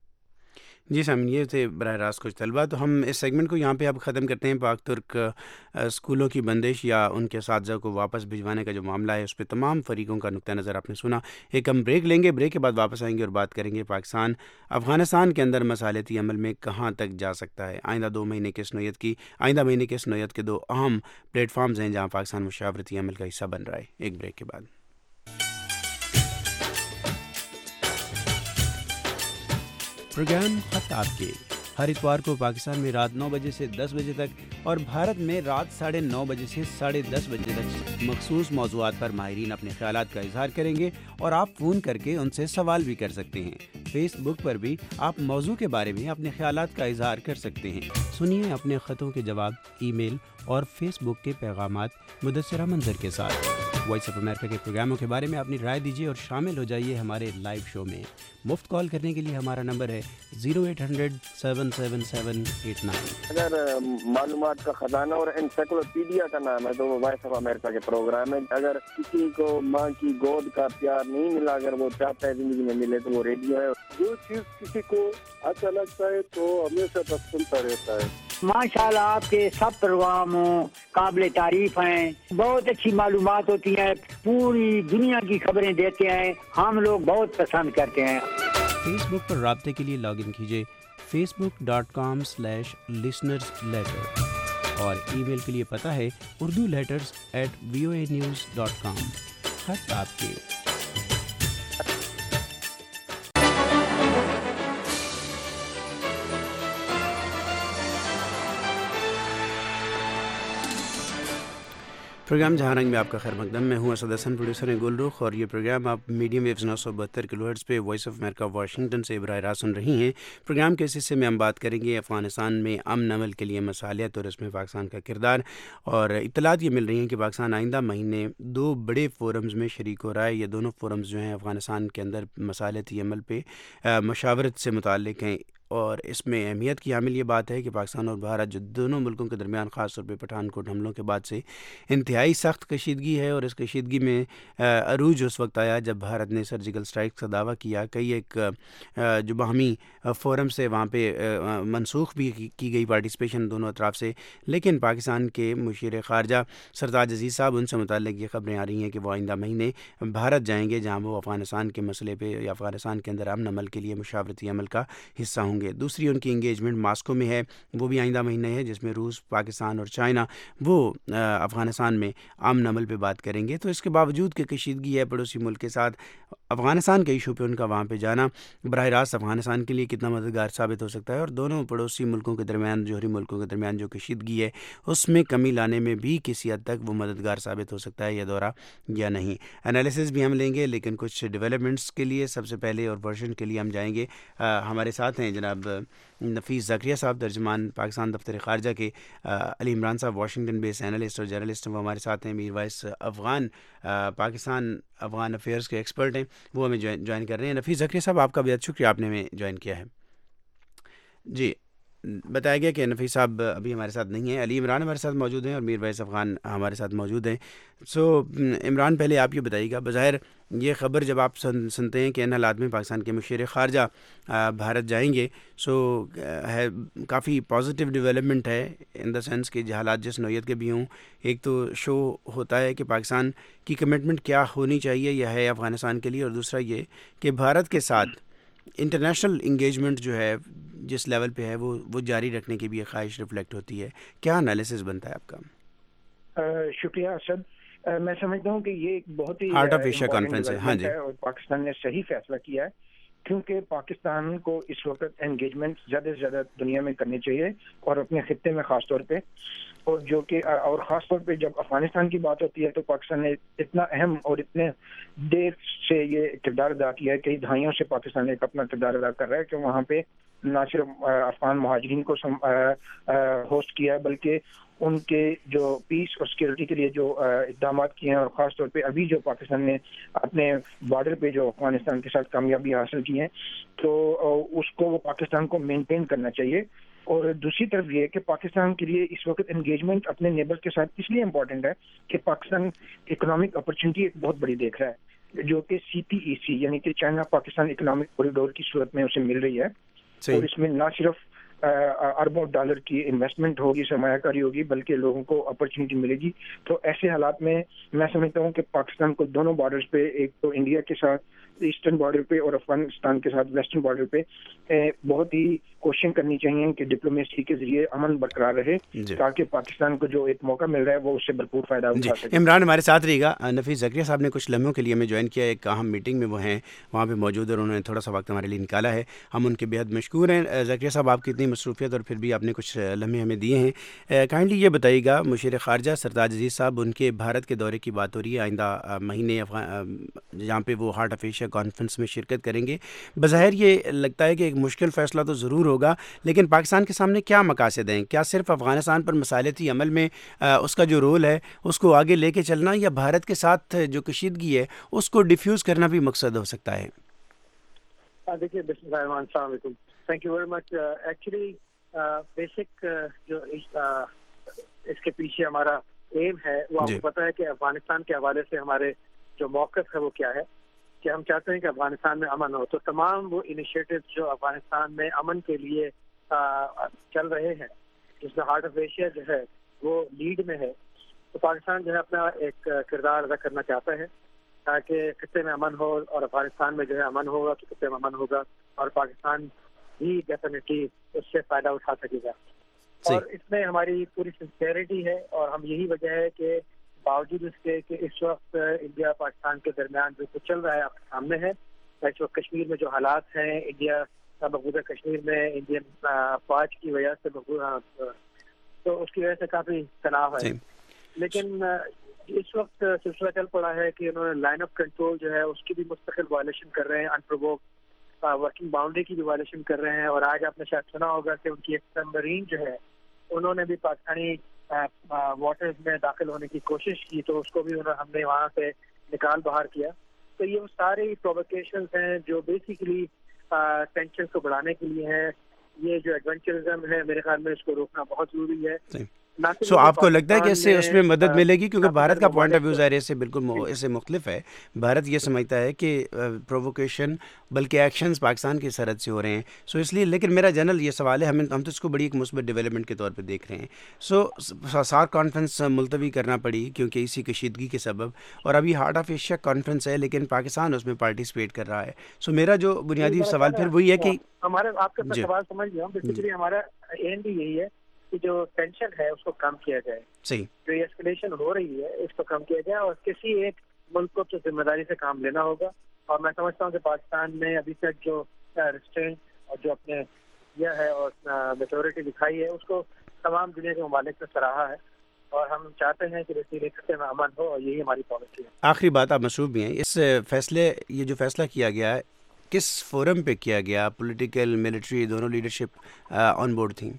جی سامعین، یہ تھے براہ راست کچھ طلباء۔ تو ہم اس سیگمنٹ کو یہاں پہ اب ختم کرتے ہیں۔ پاک ترک اسکولوں کی بندش یا ان کے اساتذہ کو واپس بھجوانے کا جو معاملہ ہے اس پہ تمام فریقوں کا نقطہ نظر آپ نے سنا۔ ایک ہم بریک لیں گے، بریک کے بعد واپس آئیں گے اور بات کریں گے پاکستان افغانستان کے اندر مصالحتی عمل میں کہاں تک جا سکتا ہے۔ آئندہ دو مہینے کے اس نوعیت کی آئندہ مہینے کے اس نوعیت کے دو اہم پلیٹ فارمز ہیں جہاں پاکستان مشاورتی عمل کا حصہ بن رہا ہے۔ ایک بریک کے بعد پروگرام خط آپ کے ہر اتوار کو پاکستان میں رات نو بجے سے دس بجے تک اور بھارت میں رات ساڑھے نو بجے سے ساڑھے دس بجے تک مخصوص موضوعات پر ماہرین اپنے خیالات کا اظہار کریں گے اور آپ فون کر کے ان سے سوال بھی کر سکتے ہیں۔ فیس بک پر بھی آپ موضوع کے بارے میں اپنے خیالات کا اظہار کر سکتے ہیں۔ سنیے اپنے خطوں کے جواب ای میل اور فیس بک کے پیغامات مدثرہ منظر کے ساتھ۔ وائس آف امریکہ کے پروگراموں کے بارے میں اپنی رائے دیجیے اور شامل ہو جائیے ہمارے لائیو شو میں. مفت کال کرنے کے لیے ہمارا نمبر ہے zero eight hundred seven seven seven eight nine. اگر معلومات کا خزانہ اور انسائکلوپیڈیا کا نام ہے تو وہ وائس آف امریکہ کے پروگرام ہے. اگر کسی کو ماں کی گود کا پیار نہیں ملا، اگر وہ چاہتا ہے زندگی میں ملے، تو وہ ریڈیو ہے. جو چیز کسی کو اچھا لگتا ہے تو ہمیشہ بس سنتا رہتا ہے. ماشاء اللہ آپ کے سب پروگرام قابل تعریف ہیں، بہت اچھی معلومات ہوتی ہیں، پوری دنیا کی خبریں دیتے ہیں، ہم لوگ بہت پسند کرتے ہیں. فیس بک پر رابطے کے لیے لاگ ان کیجیے Facebook dot com slash listeners letter اور ای میل کے لیے پتہ ہے Urdu letters at V O A news dot com. خط آپ کے. پروگرام جہاں رنگ میں آپ کا خیر مقدم. میں ہوں اسد حسن، پروڈیوسر ہیں گل رخ، اور یہ پروگرام آپ میڈیم ویوز نو سو بہتر کلو ہرٹز پہ وائس آف امریکہ واشنگٹن سے براہ راست سن رہی ہیں. پروگرام کے اس حصے میں ہم بات کریں گے افغانستان میں امن عمل کے لیے مصالحت اور اس میں پاکستان کا کردار. اور اطلاعات یہ مل رہی ہیں کہ پاکستان آئندہ مہینے دو بڑے فورمز میں شریک ہو رہا ہے. یہ دونوں فورمز جو ہیں افغانستان کے اندر مصالحتی عمل پہ مشاورت سے متعلق ہیں، اور اس میں اہمیت کی حامل یہ بات ہے کہ پاکستان اور بھارت جو دونوں ملکوں کے درمیان خاص طور پہ پٹھان کوٹ حملوں کے بعد سے انتہائی سخت کشیدگی ہے، اور اس کشیدگی میں عروج اس وقت آیا جب بھارت نے سرجیکل سٹرائک کا دعویٰ کیا. کئی ایک جو باہمی فورم سے وہاں پہ منسوخ بھی کی گئی پارٹیسپیشن دونوں اطراف سے، لیکن پاکستان کے مشیر خارجہ سرتاج عزیز صاحب، ان سے متعلق یہ خبریں آ رہی ہیں کہ وہ آئندہ مہینے بھارت جائیں گے، جہاں وہ افغانستان کے مسئلے پہ یا افغانستان کے اندر امن عمل کے لیے مشاورتی عمل کا حصہ ہوں گے. دوسری ان کی انگیجمنٹ ماسکو میں ہے، وہ بھی آئندہ مہینے ہے، جس میں روس، پاکستان اور چائنا وہ افغانستان میں امن عمل پہ بات کریں گے. تو اس کے باوجود کہ کشیدگی ہے پڑوسی ملک کے ساتھ، افغانستان کے ایشو پہ ان کا وہاں پہ جانا براہ راست افغانستان کے لیے کتنا مددگار ثابت ہو سکتا ہے، اور دونوں پڑوسی ملکوں کے درمیان، جوہری ملکوں کے درمیان جو کشیدگی ہے اس میں کمی لانے میں بھی کسی حد تک وہ مددگار ثابت ہو سکتا ہے یہ دورہ یا نہیں. انالیسس بھی ہم لیں گے، لیکن کچھ ڈیولپمنٹس کے لیے سب سے پہلے اور ورژن کے لیے ہم جائیں گے. ہمارے ساتھ ہیں جناب نفیس زکریا صاحب، ترجمان پاکستان دفتر خارجہ کے. علی عمران صاحب واشنگٹن بیس اینالسٹ اور جرنلسٹ ہیں، وہ ہمارے ساتھ ہیں. Mir Wais Afghan Pakistan Afghan affairs کے ایکسپرٹ ہیں، وہ ہمیں جوائن کر رہے ہیں. نفیس زکریا صاحب، آپ کا بہت شکریہ، آپ نے ہمیں جوائن کیا ہے. جی، بتایا گیا کہ نفیس صاحب ابھی ہمارے ساتھ نہیں ہیں. علی عمران ہمارے ساتھ موجود ہیں اور میر وائس افغان ہمارے ساتھ موجود ہیں. سو عمران، پہلے آپ یہ بتائیے گا، بظاہر یہ خبر جب آپ سن سنتے ہیں کہ ان حالات میں پاکستان کے مشیر خارجہ بھارت جائیں گے، سو ہے کافی پازیٹیو ڈیولپمنٹ ہے ان دا سینس کہ حالات جس نوعیت کے بھی ہوں. ایک تو شو ہوتا ہے کہ پاکستان کی کمٹمنٹ کیا ہونی چاہیے یا ہے افغانستان کے لیے، اور دوسرا یہ کہ بھارت کے ساتھ انٹرنیشنل انگیجمنٹ جو ہے جس لیول پہ ہے وہ وہ جاری رکھنے کی بھی ایک خواہش ریفلیکٹ ہوتی ہے. کیا انالیسس بنتا ہے آپ کا؟ شکریہ اسد. میں سمجھتا ہوں کہ یہ ایک بہت ہی ہارٹ آف ایشیا کانفرنس ہے. ہاں جی، اور پاکستان نے صحیح فیصلہ کیا ہے، کیونکہ پاکستان کو اس وقت انگیجمنٹ زیادہ سے زیادہ دنیا میں کرنی چاہیے، اور اپنے خطے میں خاص طور پہ، اور جو کہ اور خاص طور پہ جب افغانستان کی بات ہوتی ہے تو پاکستان نے اتنا اہم اور اتنے دیر سے یہ کردار ادا کیا ہے، کئی دہائیوں سے پاکستان ایک اپنا کردار ادا کر رہا ہے کہ وہاں پہ نہ صرف افغان مہاجرین کو ہوسٹ کیا ہے، بلکہ ان کے جو پیس اور سیکورٹی کے لیے جو اقدامات کیے ہیں، اور خاص طور پہ ابھی جو پاکستان نے اپنے بارڈر پہ جو افغانستان کے ساتھ کامیابی حاصل کی ہے، تو اس کو وہ پاکستان کو مینٹین کرنا چاہیے. اور دوسری طرف یہ کہ پاکستان کے لیے اس وقت انگیجمنٹ اپنے نیبر کے ساتھ اس لیے امپورٹنٹ ہے کہ پاکستان اکنامک اپرچونٹی ایک بہت بڑی دیکھ رہا ہے، جو کہ سی پی ای سی یعنی کہ چائنا پاکستان اکنامک کوریڈور کی صورت میں اسے مل رہی ہے. اور اس میں نہ صرف اربوں ڈالر کی انویسٹمنٹ ہوگی، سرمایہ کاری ہوگی، بلکہ لوگوں کو اپرچونٹی ملے گی. تو ایسے حالات میں میں سمجھتا ہوں کہ پاکستان کو دونوں بارڈرز پہ، ایک تو انڈیا کے ساتھ ایسٹرن بارڈر پہ اور افغانستان کے ساتھ ویسٹرن بارڈر پہ، بہت ہی کوششیں کرنی چاہیے کہ ڈپلومیسی کے ذریعے امن برقرار رہے، تاکہ پاکستان کو جو ایک موقع مل رہا ہے وہ اس سے بھرپور فائدہ اٹھا سکے. عمران ہمارے ساتھ رہے گا. نفیس زکریا صاحب نے کچھ لمحوں کے لیے ہمیں جوائن کیا، ایک اہم میٹنگ میں وہ ہیں، وہاں پہ موجود اور انہوں نے تھوڑا سا وقت ہمارے لیے نکالا ہے، ہم ان کے بے حد مشکور ہیں. زکریا صاحب، آپ کی اتنی مصروفیت اور پھر بھی آپ نے کچھ لمحے ہمیں دیے ہیں. کائنڈلی یہ بتائیے گا، مشیر خارجہ سرتاج عزیز صاحب، ان کے بھارت کے دورے کی بات ہو رہی ہے آئندہ مہینے، جہاں پہ وہ Heart of Asia Asia conference میں شرکت کریں گے. بظاہر یہ لگتا ہے کہ ایک مشکل فیصلہ تو ضرور ہوگا, لیکن پاکستان کے سامنے کیا مقاصد ہیں؟ کیا صرف افغانستان پر مصالحتی عمل میں اس کا جو رول ہے اس کو آگے لے کے چلنا, یا بھارت کے ساتھ جو کشیدگی ہے اس کو ڈیفیوز کرنا بھی مقصد ہو سکتا ہے؟ دیکھیے بسم اللہ الرحمن السلام علیکم. Thank you very much. Actually basic جو اس کے پیچھے ہمارا ایم ہے وہ آپ کو پتا ہے کہ افغانستان کے حوالے سے ہمارے جو موقف ہے وہ کیا ہے کہ ہم چاہتے ہیں کہ افغانستان میں امن ہو. تو تمام وہ انیشیٹو جو افغانستان میں امن کے لیے چل رہے ہیں, جس میں ہارٹ آف ایشیا جو ہے وہ لیڈ میں ہے, تو پاکستان جو ہے اپنا ایک کردار ادا کرنا چاہتا ہے تاکہ خطے میں امن ہو, اور افغانستان میں جو ہے امن ہوگا تو خطے میں امن ہوگا, اور پاکستان بھی ڈیفینیٹلی اس سے فائدہ اٹھا سکے گا. اور اس میں ہماری پوری سنسیئرٹی ہے, اور ہم یہی وجہ ہے کہ باوجود اس کے کہ اس وقت انڈیا پاکستان کے درمیان جو کچھ چل رہا ہے آپ کے سامنے ہے, اس وقت کشمیر میں جو حالات ہیں, انڈیا مقبوضہ کشمیر میں انڈین فوج کی وجہ سے تو اس کی وجہ سے کافی تناؤ ہے. لیکن اس وقت سلسلہ چل پڑا ہے کہ انہوں نے لائن آف کنٹرول جو ہے اس کی بھی مستقل وائلیشن کر رہے ہیں, انپرووک ورکنگ باؤنڈری کی بھی وائلیشن کر رہے ہیں. اور آج آپ نے شاید سنا ہوگا کہ ان کی ایک سب مرین جو ہے انہوں نے بھی پاکستانی واٹرز میں داخل ہونے کی کوشش کی, تو اس کو بھی ہم نے وہاں سے نکال باہر کیا. تو یہ وہ ساری پرووکیشنز ہیں جو بیسیکلی ٹینشن کو بڑھانے کے لیے ہیں. یہ جو ایڈونچرزم ہے میرے خیال میں اس کو روکنا بہت ضروری ہے. سو آپ کو لگتا ہے کہ اس سے اس میں مدد ملے گی؟ کیونکہ بھارت کا پوائنٹ آف ویو ظاہر سے بالکل اس سے مختلف ہے. بھارت یہ سمجھتا ہے کہ پروووکیشن بلکہ ایکشنز پاکستان کی سرحد سے ہو رہے ہیں. سو اس لیے, لیکن میرا جنرل یہ سوال ہے, ہمیں ہم تو اس کو بڑی ایک مثبت ڈیولپمنٹ کے طور پہ دیکھ رہے ہیں. سو سارک کانفرنس ملتوی کرنا پڑی کیونکہ اسی کشیدگی کے سبب, اور ابھی ہارٹ آف ایشیا کانفرنس ہے لیکن پاکستان اس میں پارٹیسپیٹ کر رہا ہے. سو میرا جو بنیادی سوال پھر وہی ہے کہ ہمارے آپ کا سوال سمجھ گیا ہوں, بیسیکلی ہمارا ایم بھی یہی ہے کہ جو ٹینشن ہے اس کو کم کیا جائے, صحیح جو ایسکلیشن ہو رہی ہے اس کو کم کیا جائے, اور کسی ایک ملک کو تو ذمہ داری سے کام لینا ہوگا. اور میں سمجھتا ہوں کہ پاکستان نے ابھی تک جو ریسٹرینٹ اور جو اپنے یہ ہے اور میچورٹی دکھائی ہے اس کو تمام دنیا کے ممالک سے سراہا ہے, اور ہم چاہتے ہیں کہ اسی خطے میں امن ہو, اور یہی ہماری پالیسی ہے. آخری بات, آپ مصروف بھی ہیں, اس فیصلے یہ جو فیصلہ کیا گیا ہے کس فورم پہ کیا گیا؟ پولیٹیکل ملٹری دونوں لیڈرشپ آن بورڈ تھیں؟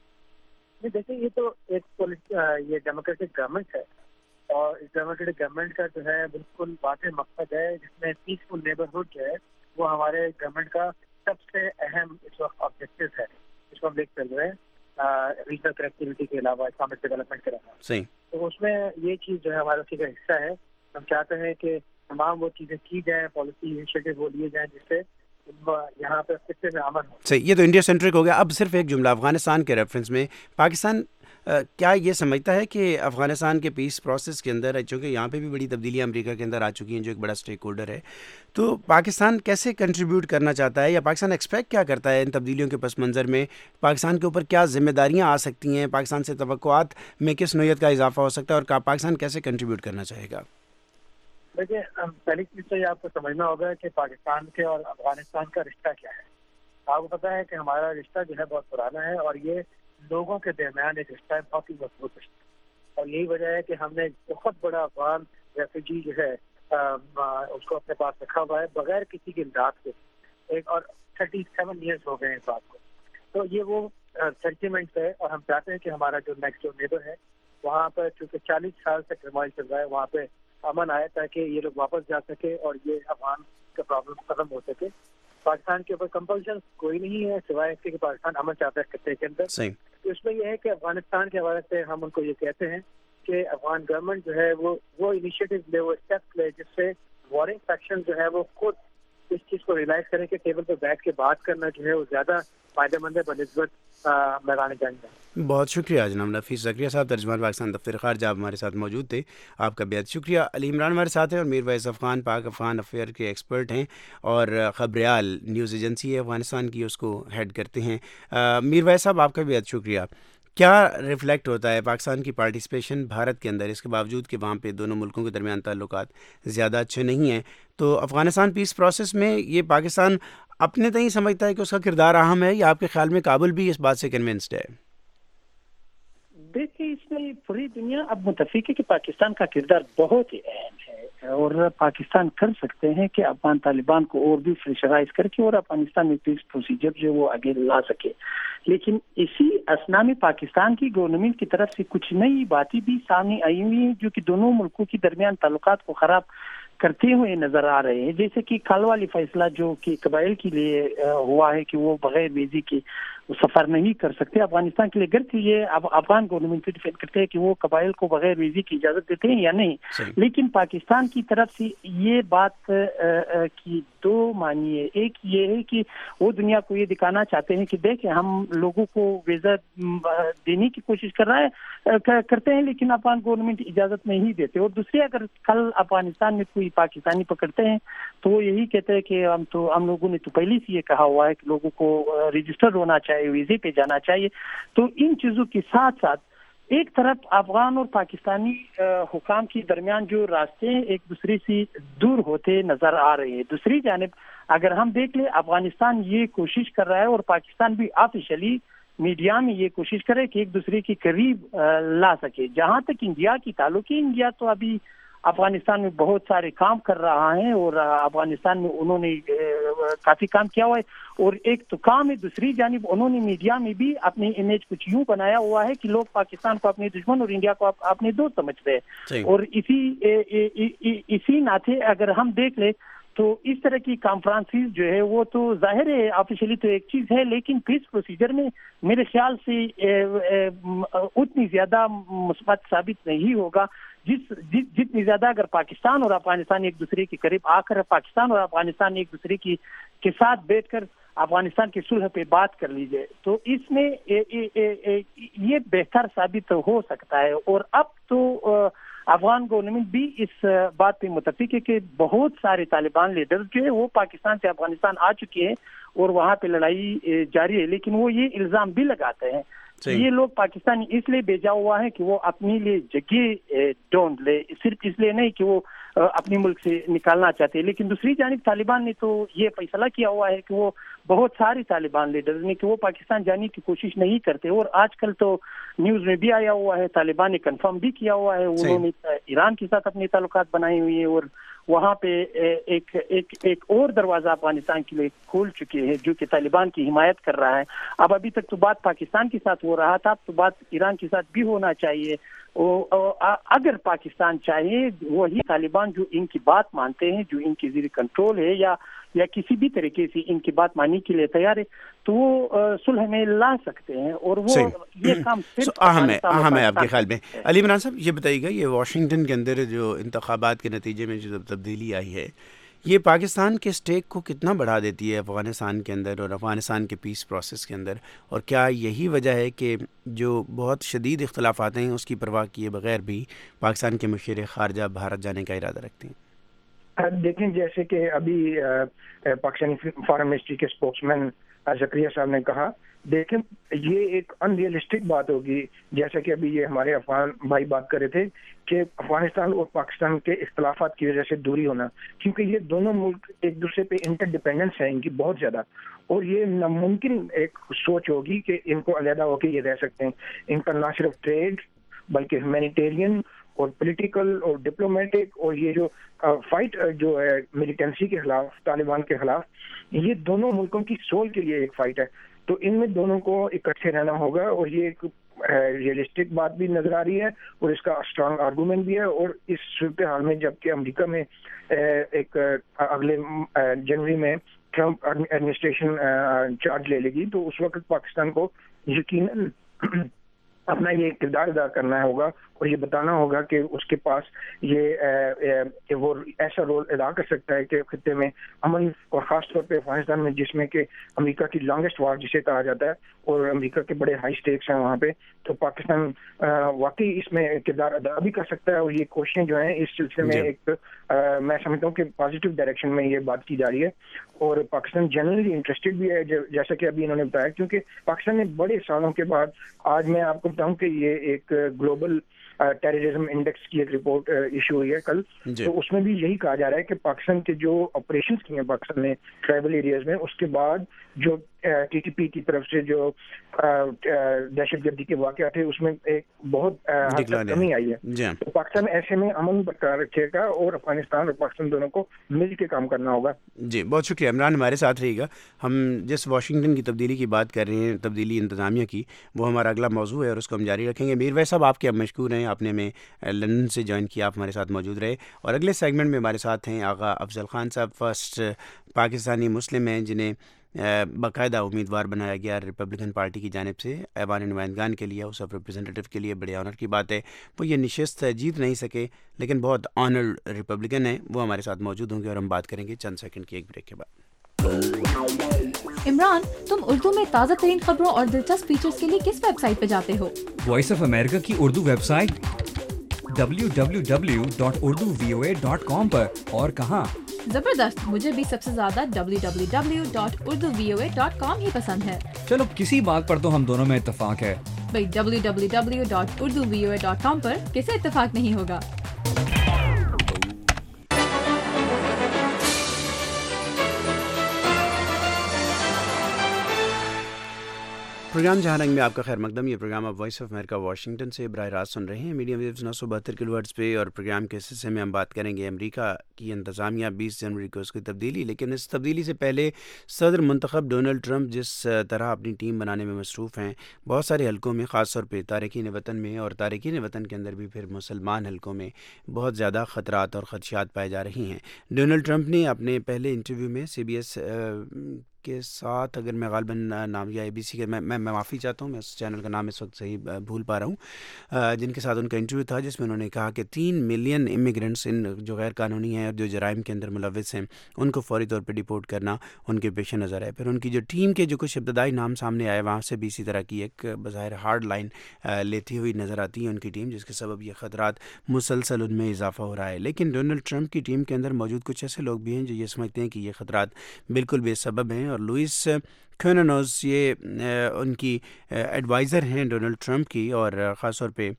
دیکھیں یہ تو ایک یہ ڈیموکریٹک گورنمنٹ ہے, اور اس ڈیموکریٹک گورنمنٹ کا جو ہے بالکل واضح مقصد ہے جس میں پیسفل نیبرہڈ جو ہے وہ ہمارے گورنمنٹ کا سب سے اہم اس وقت آبجیکٹو ہے. اس کو ہم دیکھ چل رہے ہیں ریجنل کنیکٹیوٹی کے علاوہ اکنامک ڈیولپمنٹ کے علاوہ. صحیح. تو اس میں یہ چیز جو ہے ہمارا اسی کا حصہ ہے. ہم چاہتے ہیں کہ تمام وہ چیزیں کی جائیں, پالیسی انیشیٹو وہ لیے جائیں جس سے یہاں پہ خطے میں امن ہو. صحیح, یہ تو انڈیا سینٹرک ہو گیا. اب صرف ایک جملہ افغانستان کے ریفرنس میں, پاکستان کیا یہ سمجھتا ہے کہ افغانستان کے پیس پروسیس کے اندر, چونکہ یہاں پہ بھی بڑی تبدیلیاں امریکہ کے اندر آ چکی ہیں جو ایک بڑا اسٹیک ہولڈر ہے, تو پاکستان کیسے کنٹریبیوٹ کرنا چاہتا ہے, یا پاکستان ایکسپیکٹ کیا کرتا ہے ان تبدیلیوں کے پس منظر میں؟ پاکستان کے اوپر کیا ذمہ داریاں آ سکتی ہیں, پاکستان سے توقعات میں کس نوعیت کا اضافہ ہو سکتا ہے, اور پاکستان کیسے کنٹریبیوٹ کرنا چاہے گا؟ دیکھیے پہلی چیز تو یہ آپ کو سمجھنا ہوگا کہ پاکستان کے اور افغانستان کا رشتہ کیا ہے. آپ کو پتا ہے کہ ہمارا رشتہ جو ہے بہت پرانا ہے, اور یہ لوگوں کے درمیان ایک رشتہ ہے, بہت ہی مضبوط رشتہ, اور یہی وجہ ہے کہ ہم نے ایک بہت بڑا افغان ریفیوجی جو ہے اس کو اپنے پاس رکھا ہوا ہے بغیر کسی کی امداد کے, ایک اور تھرٹی سیون ایئرس ہو گئے اس بات کو. تو یہ وہ سینٹیمنٹ ہے, اور ہم چاہتے ہیں کہ ہمارا جو نیکسٹ جو نیبر ہے وہاں پر چونکہ چالیس سال سے ٹرمائل چل رہا ہے, وہاں پہ امن آئے تاکہ یہ لوگ واپس جا سکے اور یہ افغان کا پرابلم ختم ہو سکے. پاکستان کے اوپر کمپلشن کوئی نہیں ہے سوائے اس کے کہ پاکستان امن چاہتا ہے خطے کے اندر. تو اس میں یہ ہے کہ افغانستان کے حوالے سے ہم ان کو یہ کہتے ہیں کہ افغان گورنمنٹ جو ہے وہ وہ انیشیٹو لے, وہ اسٹیپس لے جس سے وارنگ فیکشن جو ہے وہ خود اس چیز کو ریلائز کریں کہ ٹیبل پہ بیٹھ کے بات کرنا جو ہے وہ زیادہ فائدہ مند ہے بنسبت میدان جنگ میں. بہت شکریہ جناب نفیس زکریا صاحب, ترجمان پاکستان دفتر خارجہ, آپ ہمارے ساتھ موجود تھے, آپ کا بہت شکریہ. علی عمران ہمارے ساتھ ہیں, اور میر ویس افغان پاک افغان افیئر کے ایکسپرٹ ہیں, اور خبریال نیوز ایجنسی ہے افغانستان کی, اس کو ہیڈ کرتے ہیں. میر ویس صاحب آپ کا بہت شکریہ. کیا ریفلیکٹ ہوتا ہے پاکستان کی پارٹیسپیشن بھارت کے اندر, اس کے باوجود کہ وہاں پہ دونوں ملکوں کے درمیان تعلقات زیادہ اچھے نہیں ہیں, تو افغانستان پیس پروسیس میں یہ پاکستان اپنے تئیں سمجھتا ہے کہ اس کا کردار اہم ہے, یا آپ کے خیال میں کابل بھی اس بات سے کنونسڈ ہے؟ دیکھیے اس میں پوری دنیا اب متفق ہے کہ پاکستان کا کردار بہت ہی اہم ہے. ہے اور پاکستان کر سکتے ہیں کہ افغان طالبان کو اور بھی پریشرائز کر کے اور افغانستان میں پیس پروسیجر جو وہ آگے لا سکے. لیکن اسی اسنا میں پاکستان کی گورنمنٹ کی طرف سے کچھ نئی باتیں بھی سامنے آئی ہوئی ہیں جو کہ دونوں ملکوں کے درمیان تعلقات کو خراب کرتے ہوئے نظر آ رہے ہیں. جیسے کہ کل والی فیصلہ جو کہ قبائل کے لیے ہوا ہے کہ وہ بغیر ویزے کے سفر نہیں کر سکتے. افغانستان کے لیے غلط یہ اب افغان گورنمنٹ سے ڈیفینڈ کرتے ہیں کہ وہ قبائل کو بغیر ویزے کی اجازت دیتے ہیں یا نہیں. لیکن پاکستان کی طرف سے یہ بات کی دو معنی ہے. ایک یہ ہے کہ وہ دنیا کو یہ دکھانا چاہتے ہیں کہ دیکھیں ہم لوگوں کو ویزا دینے کی کوشش کر رہا ہے کرتے ہیں لیکن افغان گورنمنٹ اجازت نہیں دیتے. اور دوسری اگر کل افغانستان میں کوئی پاکستانی پکڑتے ہیں تو وہ یہی کہتے ہیں کہ ہم تو ہم لوگوں نے تو پہلے سے یہ کہا ہوا ہے کہ لوگوں کو رجسٹر ہونا چاہیے, ویزے پہ جانا چاہیے. تو ان چیزوں کے ساتھ ساتھ ایک طرف افغان اور پاکستانی حکام کے درمیان جو راستے ہیں ایک دوسرے سے دور ہوتے نظر آ رہے ہیں. دوسری جانب اگر ہم دیکھ لیں افغانستان یہ کوشش کر رہا ہے اور پاکستان بھی آفیشلی میڈیا میں یہ کوشش کرے کہ ایک دوسرے کے قریب لا سکے. جہاں تک انڈیا کی تعلق ہے, انڈیا تو ابھی افغانستان میں بہت سارے کام کر رہا ہے اور افغانستان میں انہوں نے کافی کام کیا ہوا ہے اور ایک تو کام ہے. دوسری جانب انہوں نے میڈیا میں بھی اپنی امیج کچھ یوں بنایا ہوا ہے کہ لوگ پاکستان کو اپنے دشمن اور انڈیا کو اپنے دوست سمجھتے ہیں. اور اسی اسی ناطے اگر ہم دیکھ لیں تو اس طرح کی کانفرنسز جو ہے وہ تو ظاہر ہے آفیشلی تو ایک چیز ہے لیکن پیس پروسیجر میں میرے خیال سے اتنی زیادہ مثبت ثابت نہیں ہوگا جس جتنی زیادہ اگر پاکستان اور افغانستان ایک دوسرے کے قریب آ کر پاکستان اور افغانستان ایک دوسرے کی کے ساتھ بیٹھ کر افغانستان کی صلح پہ بات کر لی جائے تو اس میں یہ بہتر ثابت ہو سکتا ہے. اور اب تو افغان گورنمنٹ بھی اس بات پہ متفق ہے کہ بہت سارے طالبان لیڈرز جو ہے وہ پاکستان سے افغانستان آ چکے ہیں اور وہاں پہ لڑائی جاری ہے. لیکن وہ یہ الزام بھی لگاتے ہیں یہ لوگ پاکستانی اس لیے بھیجا ہوا ہے کہ وہ اپنے لیے جگہ ڈھونڈ لے, صرف اس لیے نہیں کہ وہ اپنے ملک سے نکالنا چاہتے ہیں. لیکن دوسری جانب طالبان نے تو یہ فیصلہ کیا ہوا ہے کہ وہ بہت سارے طالبان لیڈرز نے کہ وہ پاکستان جانے کی کوشش نہیں کرتے. اور آج کل تو نیوز میں بھی آیا ہوا ہے, طالبان نے کنفرم بھی کیا ہوا ہے, انہوں نے ایران کے ساتھ اپنے تعلقات بنائے ہوئے ہیں اور وہاں پہ ایک ایک ایک اور دروازہ افغانستان کے لیے کھول چکے ہیں جو کہ طالبان کی حمایت کر رہا ہے. اب ابھی تک تو بات پاکستان کے ساتھ ہو رہا تھا, اب تو بات ایران کے ساتھ بھی ہونا چاہیے. اگر پاکستان چاہے وہی طالبان جو ان کی بات مانتے ہیں, جو ان کی زیر کنٹرول ہے یا یا کسی بھی طریقے سے ان کی بات ماننے کے لیے تیار ہے تو وہ صلح میں لا سکتے ہیں. اور وہ یہ کام اہم ہے اہم ہے آپ کے خیال میں. علی عمران صاحب یہ بتائیے گا, یہ واشنگٹن کے اندر جو انتخابات کے نتیجے میں جو تبدیلی آئی ہے یہ پاکستان کے اسٹیک کو کتنا بڑھا دیتی ہے افغانستان کے اندر اور افغانستان کے پیس پروسیس کے اندر, اور کیا یہی وجہ ہے کہ جو بہت شدید اختلافات ہیں اس کی پرواہ کیے بغیر بھی پاکستان کے مشیر خارجہ بھارت جانے کا ارادہ رکھتے ہیں؟ دیکھیں جیسے کہ ابھی پاکستانی فارن منسٹری کے اسپوکس مین زکریا صاحب نے کہا, دیکھیں یہ ایک ان ریئلسٹک بات ہوگی جیسا کہ ابھی یہ ہمارے افغان بھائی بات کر رہے تھے کہ افغانستان اور پاکستان کے اختلافات کی وجہ سے دوری ہونا, کیونکہ یہ دونوں ملک ایک دوسرے پہ انٹر ڈیپینڈنس ہے ان کی بہت زیادہ, اور یہ ناممکن ایک سوچ ہوگی کہ ان کو علیحدہ ہو کے یہ رہ سکتے ہیں. ان کا نہ صرف ٹریڈ بلکہ ہیومینیٹیرین اور پولیٹیکل اور ڈپلومیٹک اور یہ جو فائٹ جو ہے ملیٹنسی کے خلاف طالبان کے خلاف, یہ دونوں ملکوں کی سول کے لیے ایک فائٹ ہے. تو ان میں دونوں کو اکٹھے رہنا ہوگا اور یہ ایک ریئلسٹک بات بھی نظر آ رہی ہے اور اس کا اسٹرانگ آرگومنٹ بھی ہے. اور اس صورتحال میں جبکہ امریکہ میں ایک اگلے جنوری میں ٹرمپ ایڈمنسٹریشن چارج لے لے گی تو اس وقت پاکستان کو یقیناً اپنا یہ کردار ادا کرنا ہوگا اور یہ بتانا ہوگا کہ اس کے پاس یہ وہ ایسا رول ادا کر سکتا ہے کہ خطے میں امن, اور خاص طور پہ افغانستان میں جس میں کہ امریکہ کی لانگسٹ وار جسے کہا جاتا ہے اور امریکہ کے بڑے ہائی سٹیکس ہیں وہاں پہ, تو پاکستان واقعی اس میں کردار ادا بھی کر سکتا ہے. اور یہ کوششیں جو ہیں اس سلسلے میں ایک میں سمجھتا ہوں کہ پازیٹیو ڈائریکشن میں یہ بات کی جا رہی ہے اور پاکستان جنرلی انٹرسٹڈ بھی ہے جیسا کہ ابھی انہوں نے بتایا, کیونکہ پاکستان نے بڑے سالوں کے بعد, آج میں آپ کو بتاؤں کہ یہ ایک گلوبل ٹیررزم انڈیکس کی ایک رپورٹ ایشو ہوئی ہے کل, تو اس میں بھی یہی کہا جا رہا ہے کہ پاکستان کے جو آپریشنز کی ہیں پاکستان نے ٹرائبل ایریاز میں, اس کے بعد جو ٹی ٹی پی کی طرف سے جو دہشت گردی کے واقعات تھے اس میں ایک بہت حد تک کمی آئی ہے. تو پاکستان ایسے میں امن برقرار رکھے گا اور افغانستان اور پاکستان دونوں کو مل کے کام کرنا ہوگا. جی بہت شکریہ عمران، ہمارے ساتھ رہے گا. ہم جس واشنگٹن کی تبدیلی کی بات کر رہے ہیں، تبدیلی انتظامیہ کی، وہ ہمارا اگلا موضوع ہے اور اس کو ہم جاری رکھیں گے. میر بھائی صاحب آپ کے اب مشکور ہیں، آپ نے ہمیں لندن سے جوائن کیا، آپ ہمارے ساتھ موجود رہے. اور اگلے سیگمنٹ میں ہمارے ساتھ ہیں آغا افضل خان صاحب، فرسٹ پاکستانی مسلم ہیں جنہیں باقاعدہ امیدوار بنایا گیا ریپبلکن پارٹی کی جانب سے ایوان نمائندگان کے لیے، ہاؤس آف ریپرزینٹیو کے لیے. بڑے آنر کی بات ہے. وہ یہ نشست جیت نہیں سکے لیکن بہت آنر ریپبلکن ہیں. وہ ہمارے ساتھ موجود ہوں گے اور ہم بات کریں گے چند سیکنڈ کی ایک بریک کے بعد. عمران، تم اردو میں تازہ ترین خبروں اور دلچسپ فیچرز کے لیے کس ویب سائٹ پہ جاتے ہو؟ وائس آف امریکہ کی Urdu website W W W dot Urdu V O A dot com پر. اور کہاں؟ زبردست، مجھے بھی سب سے زیادہ W W W dot Urdu V O A dot com ہی پسند ہے. چلو کسی بات پر تو ہم دونوں میں اتفاق ہے. بھائی W W W dot Urdu V O A dot com پر کسے اتفاق نہیں ہوگا؟ پروگرام جہاں رنگ میں آپ کا خیر مقدم. یہ پروگرام آپ وائس آف امریکہ واشنگٹن سے براہ راست سن رہے ہیں میڈیم ویوز نو سو بہتر کلو ہرٹز پہ. اور پروگرام کے حصے میں ہم بات کریں گے امریکہ کی انتظامیہ بیس جنوری کو اس کی تبدیلی. لیکن اس تبدیلی سے پہلے صدر منتخب ڈونلڈ ٹرمپ جس طرح اپنی ٹیم بنانے میں مصروف ہیں بہت سارے حلقوں میں، خاص طور پہ تارکین وطن میں، اور تارکین وطن کے اندر بھی پھر مسلمان حلقوں میں بہت زیادہ خطرات اور خدشات پائے جا رہی ہیں. ڈونلڈ ٹرمپ نے اپنے پہلے انٹرویو میں سی بی ایس کے ساتھ، اگر میں غالباً نام یا اے بی سی کے، میں میں معافی چاہتا ہوں، میں اس چینل کا نام اس وقت صحیح بھول پا رہا ہوں، جن کے ساتھ ان کا انٹرویو تھا جس میں انہوں نے کہا کہ تین ملین امیگرنٹس ان جو غیر قانونی ہیں اور جو جرائم کے اندر ملوث ہیں ان کو فوری طور پہ ڈپورٹ کرنا ان کے پیش نظر ہے. پھر ان کی جو ٹیم کے جو کچھ ابتدائی نام سامنے آئے وہاں سے بھی اسی طرح کی ایک بظاہر ہارڈ لائن لیتی ہوئی نظر آتی ہے ان کی ٹیم، جس کے سبب یہ خطرات مسلسل ان میں اضافہ ہو رہا ہے. لیکن ڈونلڈ ٹرمپ کی ٹیم کے اندر موجود کچھ ایسے لوگ بھی ہیں جو یہ سمجھتے ہیں کہ یہ خطرات بالکل بے سبب ہیں. اور لوئس کوننوز یہ ان کی ایڈوائزر ہیں ڈونلڈ ٹرمپ کی، اور خاص طور پہ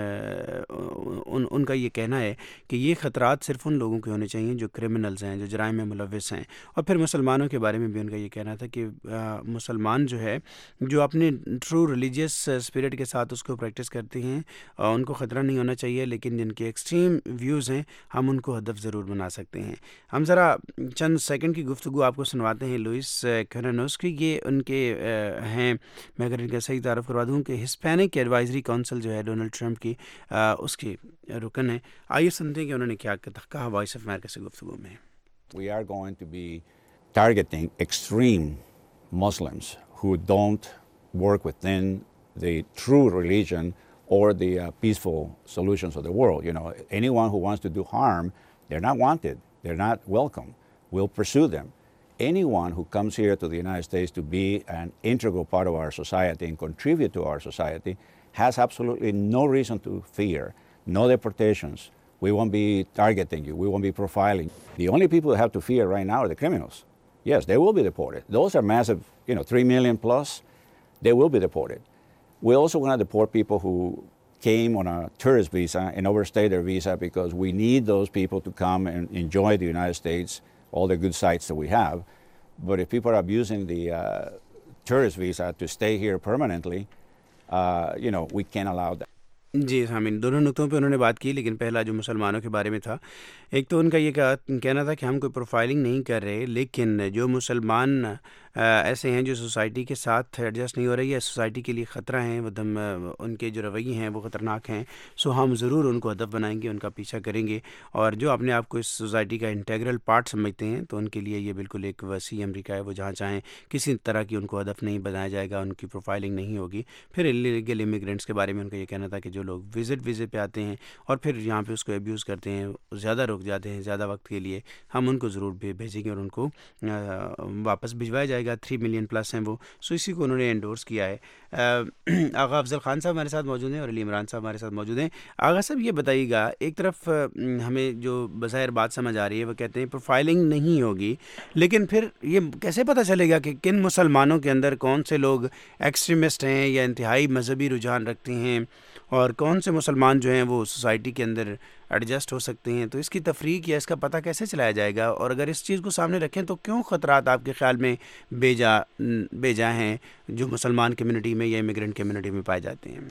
ان ان کا یہ کہنا ہے کہ یہ خطرات صرف ان لوگوں کے ہونے چاہیے جو کرمنلز ہیں، جو جرائم میں ملوث ہیں. اور پھر مسلمانوں کے بارے میں بھی ان کا یہ کہنا تھا کہ مسلمان جو ہے جو اپنے ٹرو ریلیجیس اسپرٹ کے ساتھ اس کو پریکٹس کرتے ہیں ان کو خطرہ نہیں ہونا چاہیے، لیکن جن کے ایکسٹریم ویوز ہیں ہم ان کو ہدف ضرور بنا سکتے ہیں. ہم ذرا چند سیکنڈ کی گفتگو آپ کو سنواتے ہیں لوئس کوننوز کی. یہ ان کے ہیں، میں اگر ان کا صحیح تعارف کروا دوں کہ ہسپینک ایڈوائزری کونسل جو ہے ڈونلڈ ٹرمپ کی اس کے رکن ہیں. آئیے سنتے ہیں کہ انہوں نے کیا کہا وائس آف امریکہ سے گفتگو میں. We are going to be targeting extreme Muslims who don't work within the true religion or the uh, peaceful solutions of the world. You know, anyone who wants to do harm, they're not wanted, they're not welcome. We'll pursue them. Anyone who comes here to the United States to be an integral part of our society and contribute to our society has absolutely no reason to fear, no deportations. We won't be targeting you, we won't be profiling. The only people who have to fear right now are the criminals. Yes, they will be deported. Those are massive, you know, three million plus. They will be deported. We also want to deport people who came on a tourist visa and overstayed their visa, because we need those people to come and enjoy the United States, all the good sites that we have. But if people are abusing the uh, tourist visa to stay here permanently, uh, you know, we can't allow that. جی سامعین، دونوں نقطوں پہ انہوں نے بات کی، لیکن پہلا جو مسلمانوں کے بارے میں تھا، ایک تو ان کا یہ کہنا تھا کہ ہم کوئی پروفائلنگ نہیں کر رہے، لیکن جو مسلمان ایسے ہیں جو سوسائٹی کے ساتھ ایڈجسٹ نہیں ہو رہی ہے، سوسائٹی کے لیے خطرہ ہیں، وہ دم ان کے جو رویے ہیں وہ خطرناک ہیں، سو ہم ضرور ان کو ہدف بنائیں گے، ان کا پیچھا کریں گے. اور جو اپنے آپ کو اس سوسائٹی کا انٹیگرل پارٹ سمجھتے ہیں تو ان کے لیے یہ بالکل ایک وسیع امریکہ ہے. وہ جہاں چاہیں کسی طرح کی ان کو ہدف نہیں بنایا جائے گا، ان کی پروفائلنگ نہیں ہوگی. پھر انلیگل امیگرینٹس کے بارے میں ان کا یہ کہنا تھا کہ جو لوگ وزٹ ویزے پہ آتے ہیں اور پھر یہاں پہ اس کو ایبیوز کرتے ہیں، زیادہ رک جاتے ہیں زیادہ وقت کے لیے، ہم ان کو ضرور بھیجیں گے اور ان کو واپس بھجوایا جائے گا. تھری ملین پلس ہیں وہ، سو اسی کو انہوں نے انڈورس کیا ہے. آغا افضل خان صاحب ہمارے ساتھ موجود ہیں اور علی عمران صاحب ہمارے ساتھ موجود ہیں. آغا صاحب یہ بتائیے گا، ایک طرف ہمیں جو بظاہر بات سمجھ آ رہی ہے وہ کہتے ہیں پروفائلنگ نہیں ہوگی، لیکن پھر یہ کیسے پتہ چلے گا کہ کن مسلمانوں کے اندر کون سے لوگ ایکسٹریمسٹ ہیں یا انتہائی مذہبی رجحان رکھتے ہیں، اور کون سے مسلمان جو ہیں وہ سوسائٹی کے اندر ایڈجسٹ ہو سکتے ہیں، تو اس کی تفریق یا اس کا پتہ کیسے چلایا جائے گا؟ اور اگر اس چیز کو سامنے رکھیں تو کیوں خطرات آپ کے خیال میں بے جا بے جا ہیں جو مسلمان کمیونٹی میں یا امیگرینٹ کمیونٹی میں پائے جاتے ہیں؟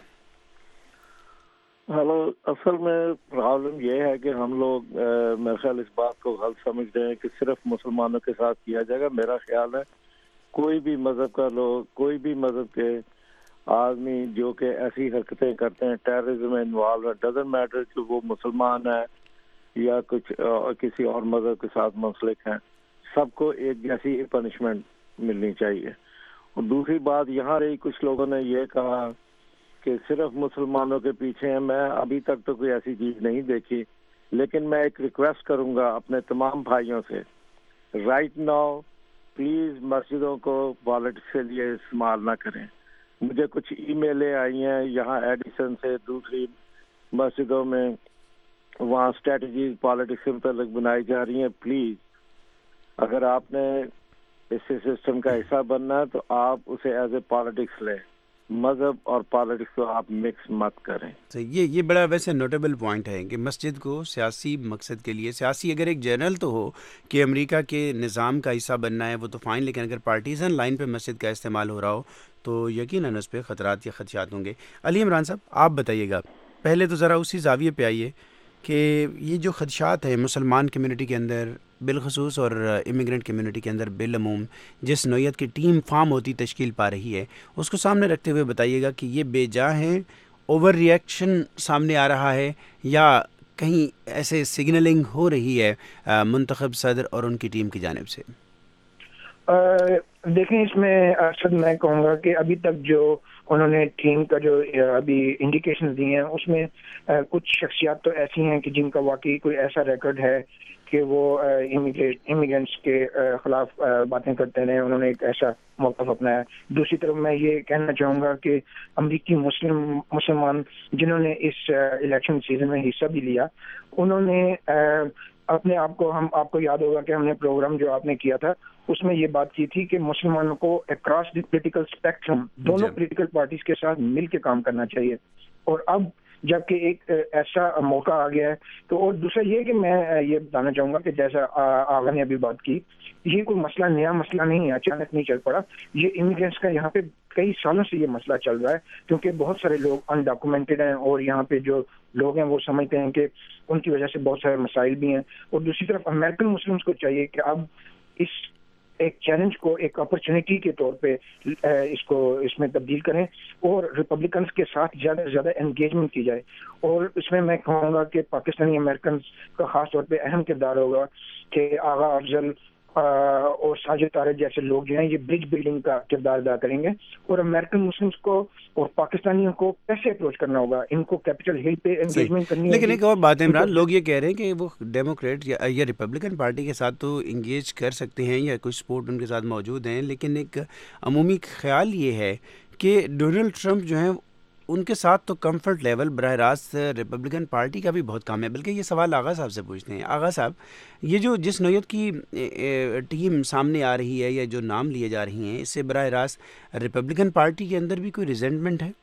ہلو، اصل میں پرابلم یہ ہے کہ ہم لوگ میرے خیال اس بات کو غلط سمجھ رہے ہیں کہ صرف مسلمانوں کے ساتھ کیا جائے گا. میرا خیال ہے کوئی بھی مذہب کا لوگ، کوئی بھی مذہب کے آدمی جو کہ ایسی حرکتیں کرتے ہیں، ٹیررزم میں انوالو ہے، ڈزنٹ میٹر کہ وہ مسلمان ہے یا کچھ کسی اور مذہب کے ساتھ منسلک ہیں، سب کو ایک جیسی پنشمنٹ ملنی چاہیے. اور دوسری بات یہاں رہی، کچھ لوگوں نے یہ کہا کہ صرف مسلمانوں کے پیچھے ہیں. میں ابھی تک تو کوئی ایسی چیز نہیں دیکھی، لیکن میں ایک ریکویسٹ کروں گا اپنے تمام بھائیوں سے، رائٹ ناؤ پلیز مسجدوں کو پالیٹکس کے لیے استعمال نہ کریں. مجھے کچھ ای میلیں آئی ہیں یہاں ایڈیسن سے، دوسری مسجدوں میں، وہاں اسٹریٹجیز پالیٹکس کے متعلق بنائی جا رہی ہیں. پلیز اگر آپ نے اس سسٹم کا حصہ بننا ہے تو آپ اسے ایز اے پالیٹکس لیں، مذہب اور پالیٹکس کو آپ مکس مت کریں. تو یہ یہ بڑا ویسے نوٹیبل پوائنٹ ہے کہ مسجد کو سیاسی مقصد کے لیے، سیاسی اگر ایک جنرل تو ہو کہ امریکہ کے نظام کا حصہ بننا ہے وہ تو فائن، لیکن اگر پارٹیزن لائن پہ مسجد کا استعمال ہو رہا ہو تو یقیناً اس پہ خطرات یا خدشات ہوں گے. علی عمران صاحب آپ بتائیے گا، پہلے تو ذرا اسی زاویے پہ آئیے کہ یہ جو خدشات ہیں مسلمان کمیونٹی کے اندر بالخصوص اور امیگرینٹ کمیونٹی کے اندر بالعموم جس نوعیت کی ٹیم فارم ہوتی تشکیل پا رہی ہے، اس کو سامنے رکھتے ہوئے بتائیے گا کہ یہ بے جا ہیں، اوور ریئیکشن سامنے آ رہا ہے، یا کہیں ایسے سگنلنگ ہو رہی ہے منتخب صدر اور ان کی ٹیم کی جانب سے؟ دیکھیں، اس میں ارشد میں کہوں گا کہ ابھی تک جو انہوں نے ٹیم کا جو ابھی انڈیکیشن دی ہیں اس میں کچھ شخصیات تو ایسی ہیں کہ جن کا واقعی کوئی ایسا ریکارڈ ہے کہ وہ امیگرینٹس کے خلاف باتیں کرتے رہے، انہوں نے ایک ایسا موقف اپنایا. دوسری طرف میں یہ کہنا چاہوں گا کہ امریکی مسلم مسلمان جنہوں نے اس الیکشن سیزن میں حصہ بھی لیا، انہوں نے اپنے آپ کو، ہم آپ کو یاد ہوگا کہ ہم نے پروگرام جو آپ نے کیا تھا اس میں یہ بات کی تھی کہ مسلمانوں کو اکراس دی پولیٹیکل اسپیکٹرم دونوں پولیٹیکل پارٹیز کے ساتھ مل کے کام کرنا چاہیے. اور اب جبکہ ایک ایسا موقع آ گیا ہے تو، اور دوسرا یہ کہ میں یہ بتانا چاہوں گا کہ جیسا آغا نے ابھی بات کی، یہ کوئی مسئلہ نیا مسئلہ نہیں ہے، اچانک نہیں چل پڑا. یہ امیگرینٹس کا یہاں پہ کئی سالوں سے یہ مسئلہ چل رہا ہے، کیونکہ بہت سارے لوگ انڈاکومنٹڈ ہیں اور یہاں پہ جو لوگ ہیں وہ سمجھتے ہیں کہ ان کی وجہ سے بہت سارے مسائل بھی ہیں. اور دوسری طرف امریکن مسلمس کو چاہیے کہ اب اس ایک چیلنج کو ایک اپرچونٹی کے طور پہ اس کو اس میں تبدیل کریں اور ریپبلکنس کے ساتھ زیادہ سے زیادہ انگیجمنٹ کی جائے. اور اس میں میں کہوں گا کہ پاکستانی امریکنس کا خاص طور پہ اہم کردار ہوگا کہ آغا افضل اور ساجد طارق جیسے لوگ جو ہیں یہ برج بلڈنگ کا کردار ادا کریں گے. اور امریکن مسلمس کو اور پاکستانیوں کو کیسے اپروچ کرنا ہوگا، ان کو کیپٹل ہل پہ انگیجمنٹ کرنی ہوگی. لیکن ایک اور بات ہے عمران، لوگ یہ کہہ رہے ہیں کہ وہ ڈیموکریٹ یا یا ریپبلکن پارٹی کے ساتھ تو انگیج کر سکتے ہیں یا کچھ سپورٹ ان کے ساتھ موجود ہیں، لیکن ایک عمومی خیال یہ ہے کہ ڈونلڈ ٹرمپ جو ہیں ان کے ساتھ تو کمفرٹ لیول براہ راست ریپبلکن پارٹی کا بھی بہت کم ہے. بلکہ یہ سوال آغا صاحب سے پوچھتے ہیں. آغا صاحب، یہ جو جس نوعیت کی ٹیم سامنے آ رہی ہے یا جو نام لیے جا رہی ہیں، اس سے براہ راست ریپبلکن پارٹی کے اندر بھی کوئی ریزنٹمنٹ ہے؟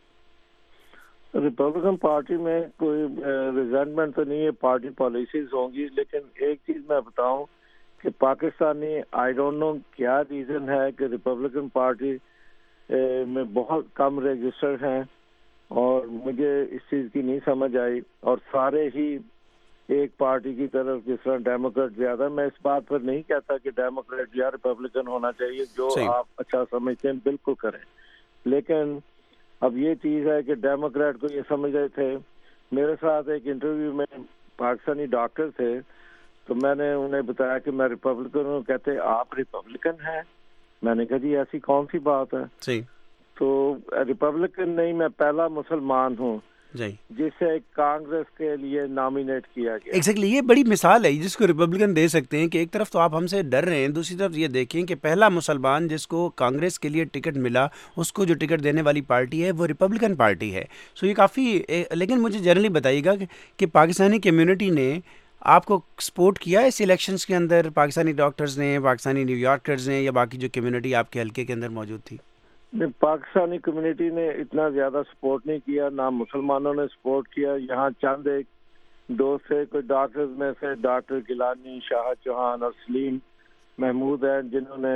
ریپبلکن پارٹی میں کوئی ریزنٹمنٹ تو نہیں ہے، پارٹی پالیسیز ہوں گی. لیکن ایک چیز میں بتاؤں کہ پاکستانی آئی ڈونٹ نو کیا ریزن ہے کہ ریپبلکن پارٹی میں بہت کم رجسٹر ہیں، اور مجھے اس چیز کی نہیں سمجھ آئی. اور سارے ہی ایک پارٹی کی طرف، جس طرح ڈیموکریٹ زیادہ. میں اس بات پر نہیں کہتا کہ ڈیموکریٹ یا ریپبلکن ہونا چاہیے، جو آپ اچھا سمجھتے ہیں بالکل کریں. لیکن اب یہ چیز ہے کہ ڈیموکریٹ کو یہ سمجھ رہے تھے. میرے ساتھ ایک انٹرویو میں پاکستانی ڈاکٹر تھے، تو میں نے انہیں بتایا کہ میں ریپبلکن ہوں. کہتے آپ ریپبلکن ہیں؟ میں نے کہا جی ایسی کون سی بات ہے. تو ریپبلکن نہیں، میں پہلا مسلمان ہوں جسے کانگریس کے لیے نامینیٹ کیا گیا. ایگزیکٹلی یہ بڑی مثال ہے جس کو ریپبلکن دے سکتے ہیں کہ ایک طرف تو آپ ہم سے ڈر رہے ہیں، دوسری طرف یہ دیکھیں کہ پہلا مسلمان جس کو کانگریس کے لیے ٹکٹ ملا، اس کو جو ٹکٹ دینے والی پارٹی ہے وہ ریپبلکن پارٹی ہے. سو یہ کافی. لیکن مجھے جنرلی بتائیے گا کہ پاکستانی کمیونٹی نے آپ کو سپورٹ کیا اس الیکشنز کے اندر؟ پاکستانی ڈاکٹرز نے، پاکستانی نیو یارکرز نے، یا باقی جو کمیونٹی آپ کے حلقے کے اندر موجود تھی؟ پاکستانی کمیونٹی نے اتنا زیادہ سپورٹ نہیں کیا، نہ مسلمانوں نے سپورٹ کیا. یہاں چند ایک دوست سے کوئی ڈاکٹرز میں سے ڈاکٹر گیلانی، شاہ چوہان اور سلیم محمود ہیں جنہوں نے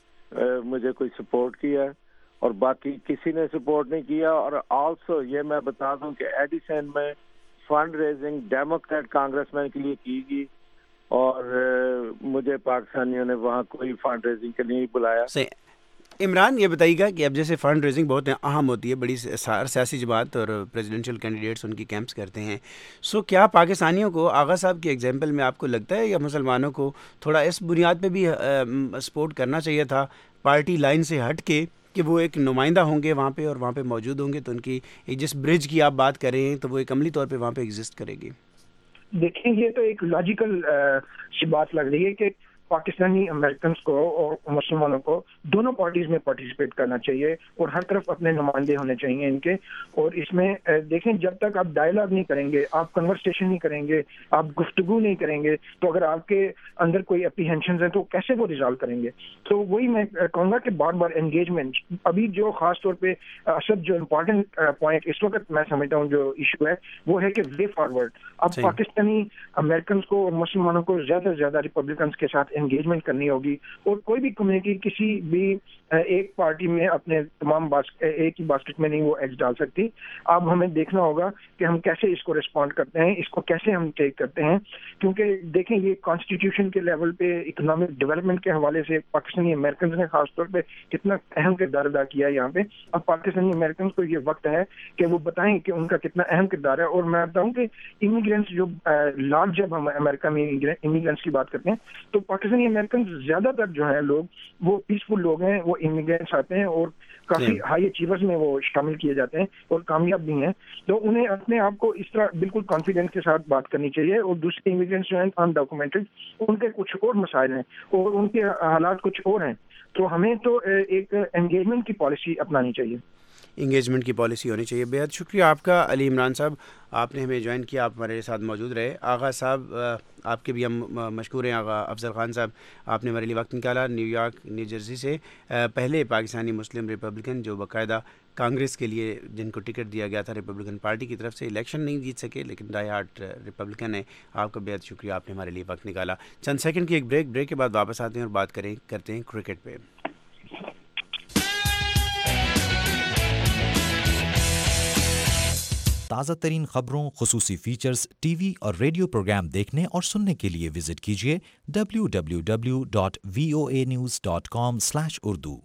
مجھے کوئی سپورٹ کیا ہے، اور باقی کسی نے سپورٹ نہیں کیا. اور آلسو یہ میں بتا دوں کہ ایڈیسن میں fund raising Democrat congressman کے لیے کی گئی، اور مجھے پاکستانیوں نے وہاں کوئی فنڈ ریزنگ کے لیے بلایا. عمران یہ بتائیے گا کہ اب جیسے فنڈ ریزنگ بہت اہم ہوتی ہے، بڑی سیاسی جماعت اور پریزیڈنشیل کینڈیڈیٹس ان کی کیمپس کرتے ہیں، سو کیا پاکستانیوں کو آغا صاحب کی ایگزامپل میں آپ کو لگتا ہے یا مسلمانوں کو تھوڑا اس بنیاد پہ بھی سپورٹ کرنا چاہیے تھا پارٹی لائن سے ہٹ کے کہ وہ ایک نمائندہ ہوں گے وہاں پہ اور وہاں پہ موجود ہوں گے تو ان کی جس برج کی آپ بات کر رہے ہیں تو وہ ایک عملی طور پہ وہاں پہ ایگزسٹ کرے گی؟ دیکھیں یہ تو ایک لاجیکل سی بات لگ رہی ہے کہ پاکستانی امریکنس کو اور مسلمانوں کو دونوں پارٹیز میں پارٹیسپیٹ کرنا چاہیے اور ہر طرف اپنے نمائندے ہونے چاہیے ان کے. اور اس میں دیکھیں جب تک آپ ڈائلاگ نہیں کریں گے، آپ کنورسیشن نہیں کریں گے، آپ گفتگو نہیں کریں گے، تو اگر آپ کے اندر کوئی اپریہینشنز ہیں تو کیسے وہ ریزالو کریں گے؟ تو وہی میں کہوں گا کہ بار بار انگیجمنٹ ابھی جو خاص طور پہ اصل جو امپورٹنٹ پوائنٹ اس وقت میں سمجھتا ہوں جو ایشو ہے وہ ہے کہ وے فارورڈ. اب پاکستانی امریکنس کو اور مسلمانوں کو زیادہ سے زیادہ ریپبلکنس کے ساتھ انگیجمنٹ کرنی ہوگی، اور کوئی بھی کمیونٹی کسی بھی ایک پارٹی میں اپنے تمام ایک ہی باسکٹ میں نہیں وہ ایگز ڈال سکتی. اب ہمیں دیکھنا ہوگا کہ ہم کیسے اس کو ریسپونڈ کرتے ہیں، اس کو کیسے ہم ٹیک کرتے ہیں، کیونکہ دیکھیں یہ کانسٹیٹیوشن کے لیول پہ اکنامک ڈیولپمنٹ کے حوالے سے پاکستانی امریکنز نے خاص طور پہ کتنا اہم کردار ادا کیا ہے یہاں پہ. اب پاکستانی امریکنز کو یہ وقت ہے کہ وہ بتائیں کہ ان کا کتنا اہم کردار ہے. اور میں بتاؤں کہ امیگرینٹس جو لارج جب ہم امریکہ میں امیگرینٹس کی بات کرتے ہیں تو پاکستانی امریکن زیادہ تر جو ہے لوگ وہ پیسفل لوگ ہیں، وہ امیگرینٹس آتے ہیں اور کافی ہائی اچیورز میں وہ شامل کیے جاتے ہیں اور کامیاب بھی ہیں. تو انہیں اپنے آپ کو اس طرح بالکل کانفیڈنس کے ساتھ بات کرنی چاہیے. اور دوسرے امیگرینٹس جو ہیں انڈاکومنٹڈ، ان کے کچھ اور مسائل ہیں اور ان کے حالات کچھ اور ہیں. تو ہمیں تو ایک انگیجمنٹ کی پالیسی اپنانی چاہیے، انگیجمنٹ کی پالیسی ہونی چاہیے. بہت شکریہ آپ کا علی عمران صاحب، آپ نے ہمیں جوائن کیا، آپ ہمارے ساتھ موجود رہے. آغا صاحب آپ کے بھی ہم مشکور ہیں. آغا افضل خان صاحب آپ نے ہمارے لیے وقت نکالا، نیو یارک نیو جرسی سے، پہلے پاکستانی مسلم ریپبلکن جو باقاعدہ کانگریس کے لیے جن کو ٹکٹ دیا گیا تھا ریپبلکن پارٹی کی طرف سے، الیکشن نہیں جیت سکے لیکن ڈائی ہارڈ ریپبلکن ہے. آپ کا بہت شکریہ، آپ نے ہمارے لیے وقت نکالا. چند سیکنڈ کی ایک بریک بریک کے بعد واپس آتے ہیں اور بات کریں کرتے ہیں کرکٹ پہ. تازہ ترین خبروں، خصوصی فیچرز، ٹی وی اور ریڈیو پروگرام دیکھنے اور سننے کے لیے وزٹ کیجیے W W W dot V O A news dot com slash Urdu.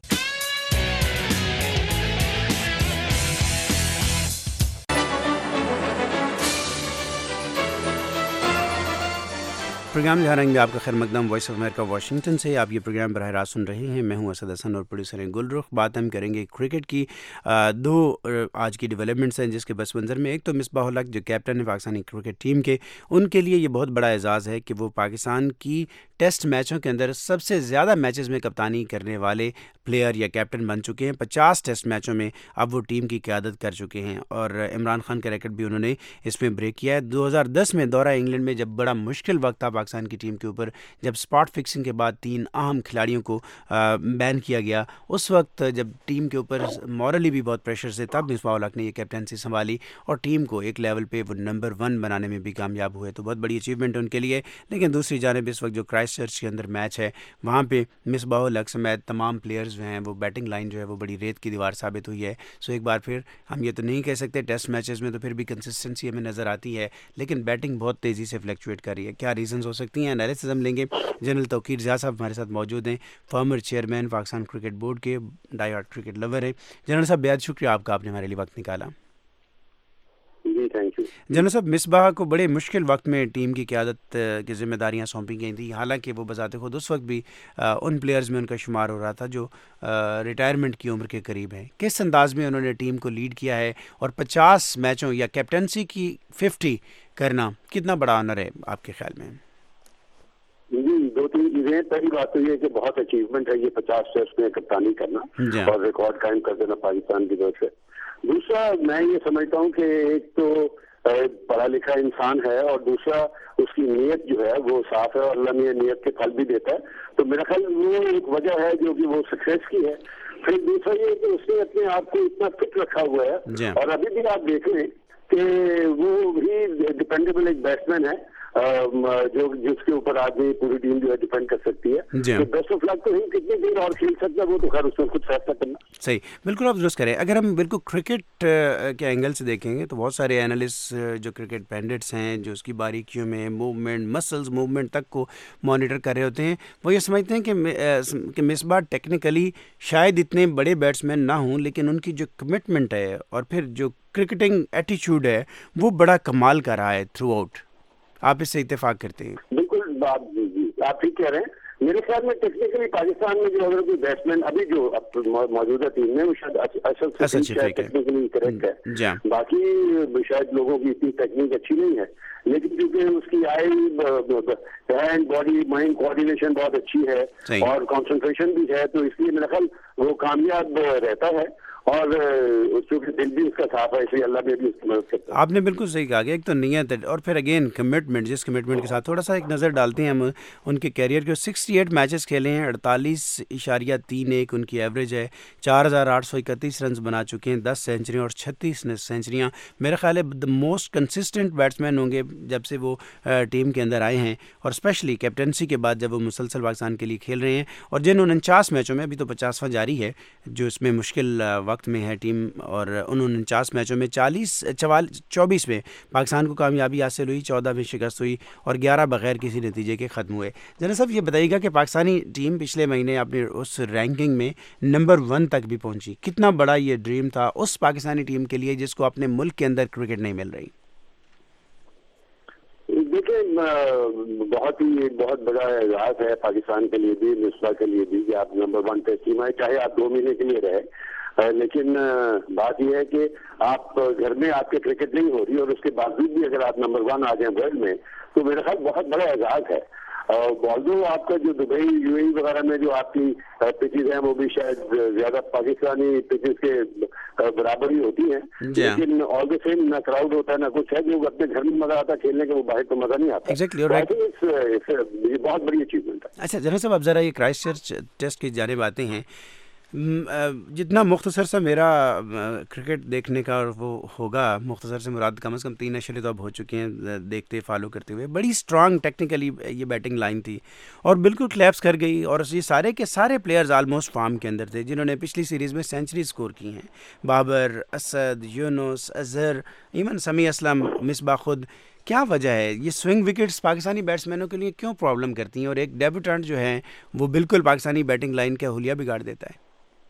Programme جہاں رنگ میں آپ کا خیر مقدم وائس آف امریکہ واشنگٹن سے. آپ یہ پروگرام براہ راست سن رہے ہیں. میں ہوں اسد حسن اور پروڈیوسر ہیں گل رخ. بات ہم کریں گے کرکٹ کی. دو آج کی ڈیولپمنٹس ہیں جس کے پس منظر میں ایک تو مصباح الحق جو کیپٹن ہے پاکستانی کرکٹ ٹیم کے، ان کے لیے یہ بہت بڑا اعزاز ہے کہ وہ پاکستان کی ٹیسٹ میچوں کے اندر سب سے زیادہ میچز میں کپتانی کرنے والے پلیئر یا کیپٹن بن چکے ہیں. پچاس ٹیسٹ میچوں میں اب وہ ٹیم کی قیادت کر چکے ہیں اور عمران خان کا ریکارڈ بھی انہوں نے اس میں بریک کیا ہے. دو ہزار دس میں دورہ انگلینڈ میں جب بڑا مشکل وقت تھا پاکستان کی ٹیم کے اوپر، جب اسپاٹ فکسنگ کے بعد تین اہم کھلاڑیوں کو بین کیا گیا، اس وقت جب ٹیم کے اوپر مورلی بھی بہت پریشر سے، تب مصباح الحق نے یہ کیپٹنسی سنبھالی اور ٹیم کو ایک لیول پہ وہ نمبر ون بنانے میں بھی کامیاب ہوئے. تو بہت بڑی اچیومنٹ ان کے لیے. لیکن دوسری جانب اس وقت جو کرائسٹ چرچ کے اندر میچ ہے وہاں پہ مصباح الحق سمیت تمام پلیئرز جو ہیں وہ بیٹنگ لائن جو ہے وہ بڑی ریت کی دیوار ثابت ہوئی ہے. سو ایک بار پھر ہم یہ تو نہیں کہہ سکتے ٹیسٹ میچز میں تو پھر بھی کنسسٹنسی ہمیں نظر آتی ہے، لیکن بیٹنگ بہت تیزی سے فلیکچویٹ کر رہی ہے. کیا ریزنز ہو سکتی ہیں، انالیسز ہم لیں گے. جنرل توقیر ضیاء صاحب ہمارے ساتھ موجود ہیں، former chairman Pakistan cricket board کے، ڈائی ہارڈ کرکٹ لور ہیں. جنرل صاحب بہت شکریہ آپ کا، آپ نے ہمارے لیے وقت نکالا. جی تھینک یو. جنرل صاحب، مصباح کو بڑے مشکل وقت میں ٹیم کی قیادت کی ذمہ داریاں سونپی گئی تھیں، حالانکہ وہ بذات خود اس وقت بھی ان پلیئرز میں ان کا شمار ہو رہا تھا جو ریٹائرمنٹ کی عمر کے قریب ہیں. کس انداز میں انہوں نے ٹیم کو لیڈ کیا ہے اور پچاس میچوں یا کیپٹنسی کی ففٹی کرنا کتنا بڑا آنر ہے آپ کے خیال میں؟ جی دو تین چیزیں. پہلی بات تو یہ کہ بہت اچیومنٹ ہے یہ پچاس ٹیسٹ میں کپتانی کرنا اور ریکارڈ قائم کر دینا پاکستان کی طرف سے. دوسرا میں یہ سمجھتا ہوں کہ ایک تو پڑھا لکھا انسان ہے اور دوسرا اس کی نیت جو ہے وہ صاف ہے اور اللہ نے نیت کے پھل بھی دیتا ہے. تو میرا خیال وہ ایک وجہ ہے جو کہ وہ سکسیس کی ہے. پھر دوسرا یہ کہ اس نے اپنے آپ کو اتنا فٹ رکھا ہوا ہے اور ابھی بھی آپ دیکھ لیں کہ وہ بھی ڈپینڈیبل ایک بیٹسمین ہے جو جس کے اوپر آدمی پوری ٹیم جو ہے ڈیپینڈ کر سکتی ہے. تو بیسٹ آف لک تو ہم کتنی دیر اور کھیل سکتا ہے وہ تو خیر اس میں خود فیصلہ کرنا. صحیح, بالکل آپ درست کریں. اگر ہم بالکل کرکٹ کے اینگل سے دیکھیں گے تو بہت سارے اینالسٹ جو کرکٹ پینڈٹس ہیں جو اس کی باریکیوں میں موومنٹ مسلز موومنٹ تک کو مانیٹر کر رہے ہوتے ہیں, وہ یہ سمجھتے ہیں کہ کہ مصباح ٹیکنیکلی شاید اتنے بڑے بیٹسمین نہ ہوں لیکن ان کی جو کمٹمنٹ ہے اور پھر جو کرکٹنگ ایٹیچیوڈ ہے وہ بڑا کمال کا رہا ہے تھرو آؤٹ. آپ اس سے اتفاق کرتے ہیں؟ بالکل آپ ٹھیک کہہ رہے ہیں. میرے خیال میں ٹیکنیکلی پاکستان میں جو اگر کوئی بیٹسمین ابھی جو موجودہ ٹیم میں وہ شاید اصل سے ٹیکنیکلی کریکٹ ہے, باقی شاید لوگوں کی اتنی ٹیکنیک اچھی نہیں ہے, لیکن کیونکہ اس کی eye hand body mind coordination بہت اچھی ہے اور کانسنٹریشن بھی ہے, تو اس لیے میرا خیال وہ کامیاب رہتا ہے اور چونکہ دل بھی اس کا صاف ہے اس لیے اللہ بھی اس کی مدد کرتا ہے. آپ نے بالکل صحیح کہا کہ ایک تو نیت ہے اور پھر اگین کمٹمنٹ, جس کمٹمنٹ کے ساتھ تھوڑا سا ایک نظر ڈالتے ہیں ہم ان کے کیریئر کے. سکسٹی ایٹ میچز کھیلے ہیں, اڑتالیس اشاریہ تین ایک ان کی ایوریج ہے, چار ہزار آٹھ سو اکتیس رنز بنا چکے ہیں, دس سینچریاں اور چھتیس سینچریاں. میرا خیال ہے دا موسٹ کنسسٹنٹ بیٹسمین ہوں گے جب سے وہ ٹیم کے اندر آئے ہیں, اور اسپیشلی کیپٹنسی کے بعد جب وہ مسلسل پاکستان کے لیے کھیل رہے ہیں, اور جن انچاس میچوں میں ابھی تو پچاسواں جاری ہے جو اس میں مشکل وقت میں ہے ٹیم, اور ان انچاس میچوں میں چالیس چوبیس میں پاکستان کو کامیابی حاصل ہوئی, چودہ میں شکست ہوئی اور گیارہ بغیر کسی نتیجے کے ختم ہوئے. جناب صاحب یہ بتائیے گا کہ پاکستانی ٹیم پچھلے مہینے اپنے اس رینکنگ میں نمبر ون تک بھی پہنچی, کتنا بڑا یہ ڈریم تھا اس پاکستانی ٹیم کے لیے جس کو اپنے ملک کے اندر کرکٹ نہیں مل رہی؟ دیکھیں بہت ہی بہت بڑا اعزاز ہے پاکستان کے لیے بھی, مصباح کے لیے بھی کہ آپ نمبر ون ٹیسٹ ٹیم آئے, چاہے آپ دو مہینے کے لیے رہے, لیکن بات یہ ہے کہ آپ گھر میں آپ کے کرکٹ نہیں ہو رہی اور اس کے باوجود بھی اگر آپ نمبر ون آ جائیں ورلڈ میں تو میرا خیال بہت بڑا اعزاز ہے. بالدو آپ کا جو دبئی یو اے وغیرہ میں جو آپ کی پچز ہیں وہ بھی شاید زیادہ پاکستانی پچز کے برابر ہی ہوتی ہیں, لیکن آل دا سیم نہ کراؤڈ ہوتا ہے نہ کچھ ہے, جو اپنے گھر میں مزہ آتا ہے کھیلنے کا وہ باہر تو مزہ نہیں آتا. یہ بہت بڑی اچیومنٹ ہے. اچھا جناب صاحب, اب ذرا یہ کرائسٹ چرچ ٹیسٹ کی جانب آتے ہیں. جتنا مختصر سا میرا کرکٹ دیکھنے کا وہ ہوگا, مختصر سے مراد کم از کم تین اشرے تو اب ہو چکے ہیں دیکھتے فالو کرتے ہوئے, بڑی اسٹرانگ ٹیکنیکلی یہ بیٹنگ لائن تھی اور بالکل کلیپس کر گئی, اور یہ سارے کے سارے پلیئرز آلموسٹ فارم کے اندر تھے جنہوں نے پچھلی سیریز میں سینچری سکور کی ہیں. بابر, اسد, یونس, اظہر, ایون سمیع اسلم, مصباح خود. کیا وجہ ہے یہ سوئنگ وکٹس پاکستانی بیٹسمینوں کے لیے کیوں پرابلم کرتی ہیں, اور ایک ڈیبوٹنٹ جو ہے وہ بالکل پاکستانی بیٹنگ لائن کا حلیہ بگاڑ دیتا ہے؟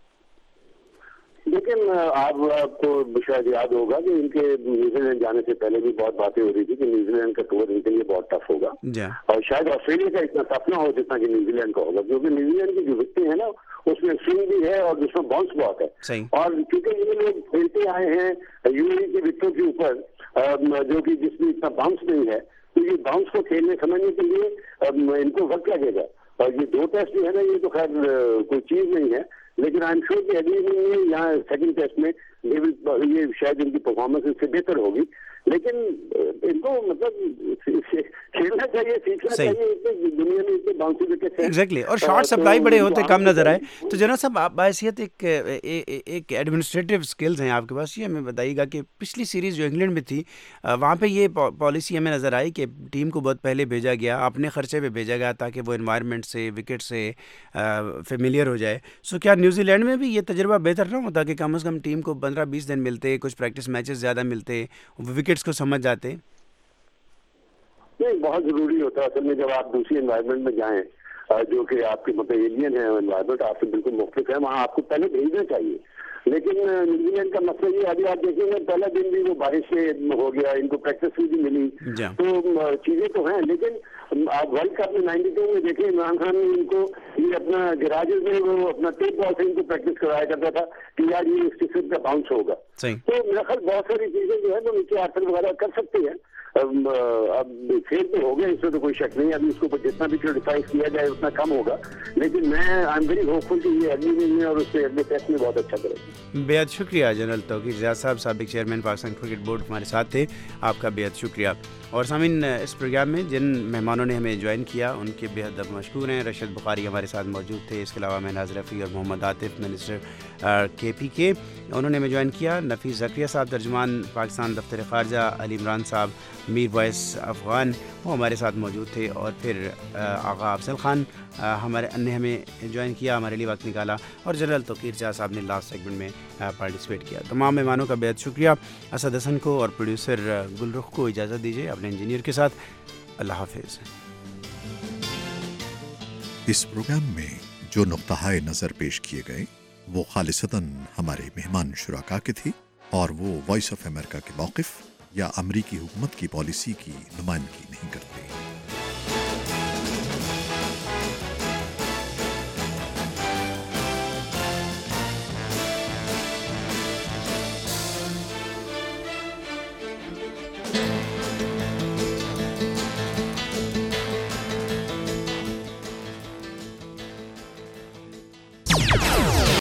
لیکن آپ کو شاید یاد ہوگا کہ ان کے نیوزی لینڈ جانے سے پہلے بھی بہت باتیں ہو رہی تھی کہ نیوزی لینڈ کا ٹور ان کے لیے بہت ٹف ہوگا, اور شاید آسٹریلیا کا اتنا ٹف نہ ہو جتنا کہ نیوزی لینڈ کا ہوگا, کیونکہ نیوزی لینڈ کی جو وکٹیں ہیں نا اس میں سوئنگ بھی ہے اور اس میں باؤنس بہت ہے, اور کیونکہ یہ لوگ کھیلتے آئے ہیں یو اے کی وکٹوں کے اوپر جو کہ جس میں اتنا باؤنس نہیں ہے, تو یہ باؤنس کو کھیلنے سمجھنے کے لیے ان کو وقت لگے گا. اور یہ دو ٹیسٹ جو ہے نا یہ تو خیر کوئی چیز نہیں ہے, لیکن آئی ایم شیور کہ اگلی اننگ میں یہاں سیکنڈ ٹیسٹ میں یہ شاید ان کی پرفارمنس اس سے بہتر ہوگی, لیکن ان کو مطلب کھیلنا چاہیے, سیکھنا چاہیے. دنیا میں اتنے باؤنسی وکٹ ہیں ایگزیکٹلی, اور شارٹ سپلائی بڑے ہوتے کم نظر آئے. تو جناب صاحب آپ بحیثیت ایک ایک ایڈمنسٹریٹو اسکلز ہیں آپ کے پاس, یہ ہمیں بتائیے گا کہ پچھلی سیریز جو انگلینڈ میں تھی وہاں پہ یہ پالیسی ہمیں نظر آئی کہ ٹیم کو بہت پہلے بھیجا گیا, اپنے خرچے پہ بھیجا گیا تاکہ وہ انوائرمنٹ سے وکٹ سے فیملیئر ہو جائے. سو کیا نیوزی لینڈ میں بھی یہ تجربہ بہتر نہ ہوتا کہ کم از کم ٹیم کو پندرہ بیس دن ملتے, کچھ پریکٹس میچز زیادہ ملتے, وکٹس کو سمجھ جاتے؟ نہیں, بہت ضروری ہوتا ہے اصل میں جب آپ دوسری انوائرمنٹ میں جائیں جو کہ آپ کے مطلب ایلین ہے, انوائرمنٹ آپ سے بالکل مختلف ہے, وہاں آپ کو پہلے بھیجنا چاہیے. لیکن نیوزی لینڈ کا مسئلہ یہ ابھی آپ دیکھیں گے پہلا دن بھی وہ بارش سے ہو گیا, ان کو پریکٹس بھی ملی, تو چیزیں تو ہیں, لیکن آپ ورلڈ کپ میں نائنٹی ٹو میں دیکھیں عمران خان نے ان کو یہ اپنا گراجز میں وہ اپنا ٹیپ بال سے ان کو پریکٹس کرایا کرتا تھا کہ یار یہ اسٹیفن کا باؤنس ہوگا. تو میرا خیال بہت ساری چیزیں جو ہے وہ نیچے آرتھر وغیرہ کر سکتے ہیں, اب فیل تو ہو گیا، اس میں تو کوئی شک نہیں، ابھی اس کو جتنا بھی کریٹیسائز کیا جائے اتنا کم ہوگا، لیکن میں آئی ایم ویری ہوپفل کہ یہ اگلی اننگ میں اور اس سے اگلے ٹیسٹ میں بہت اچھا کرے گا. بےحد شکریہ جنرل توقیر ریاض صاحب، سابق چیئرمین پاکستان کرکٹ بورڈ ہمارے ساتھ تھے، آپ کا بےحد شکریہ. اور سامعین، اس پروگرام میں جن مہمانوں نے ہمیں جوائن کیا ان کے بےحد مشکور ہیں. رشد بخاری ہمارے ساتھ موجود تھے، اس کے علاوہ مہناز رفیع اور محمد عاطف منسٹر کے پی کے، انہوں نے ہمیں جوائن کیا. نفیس زکریا صاحب ترجمان پاکستان دفتر خارجہ، علی عمران صاحب میر وائس افغان وہ ہمارے ساتھ موجود تھے، اور پھر آغا افضل خان ہمارے نے ہمیں جوائن کیا، ہمارے لیے وقت نکالا، اور جنرل توقیر ریاض صاحب نے لاسٹ سیگمنٹ میں پارٹیسپیٹ کیا. تمام مہمانوں کا بہت شکریہ. اسد حسن کو اور پروڈیوسر گل رخ کو اجازت دیجیے اپنے انجینئر کے ساتھ. اللہ حافظ. اس پروگرام میں جو نقطہ نظر پیش کیے گئے وہ خالصتاً ہمارے مہمان شرکا کے تھے، اور وہ وائس آف امریکہ کے موقف یا امریکی حکومت کی پالیسی کی نمائندگی نہیں کرتے.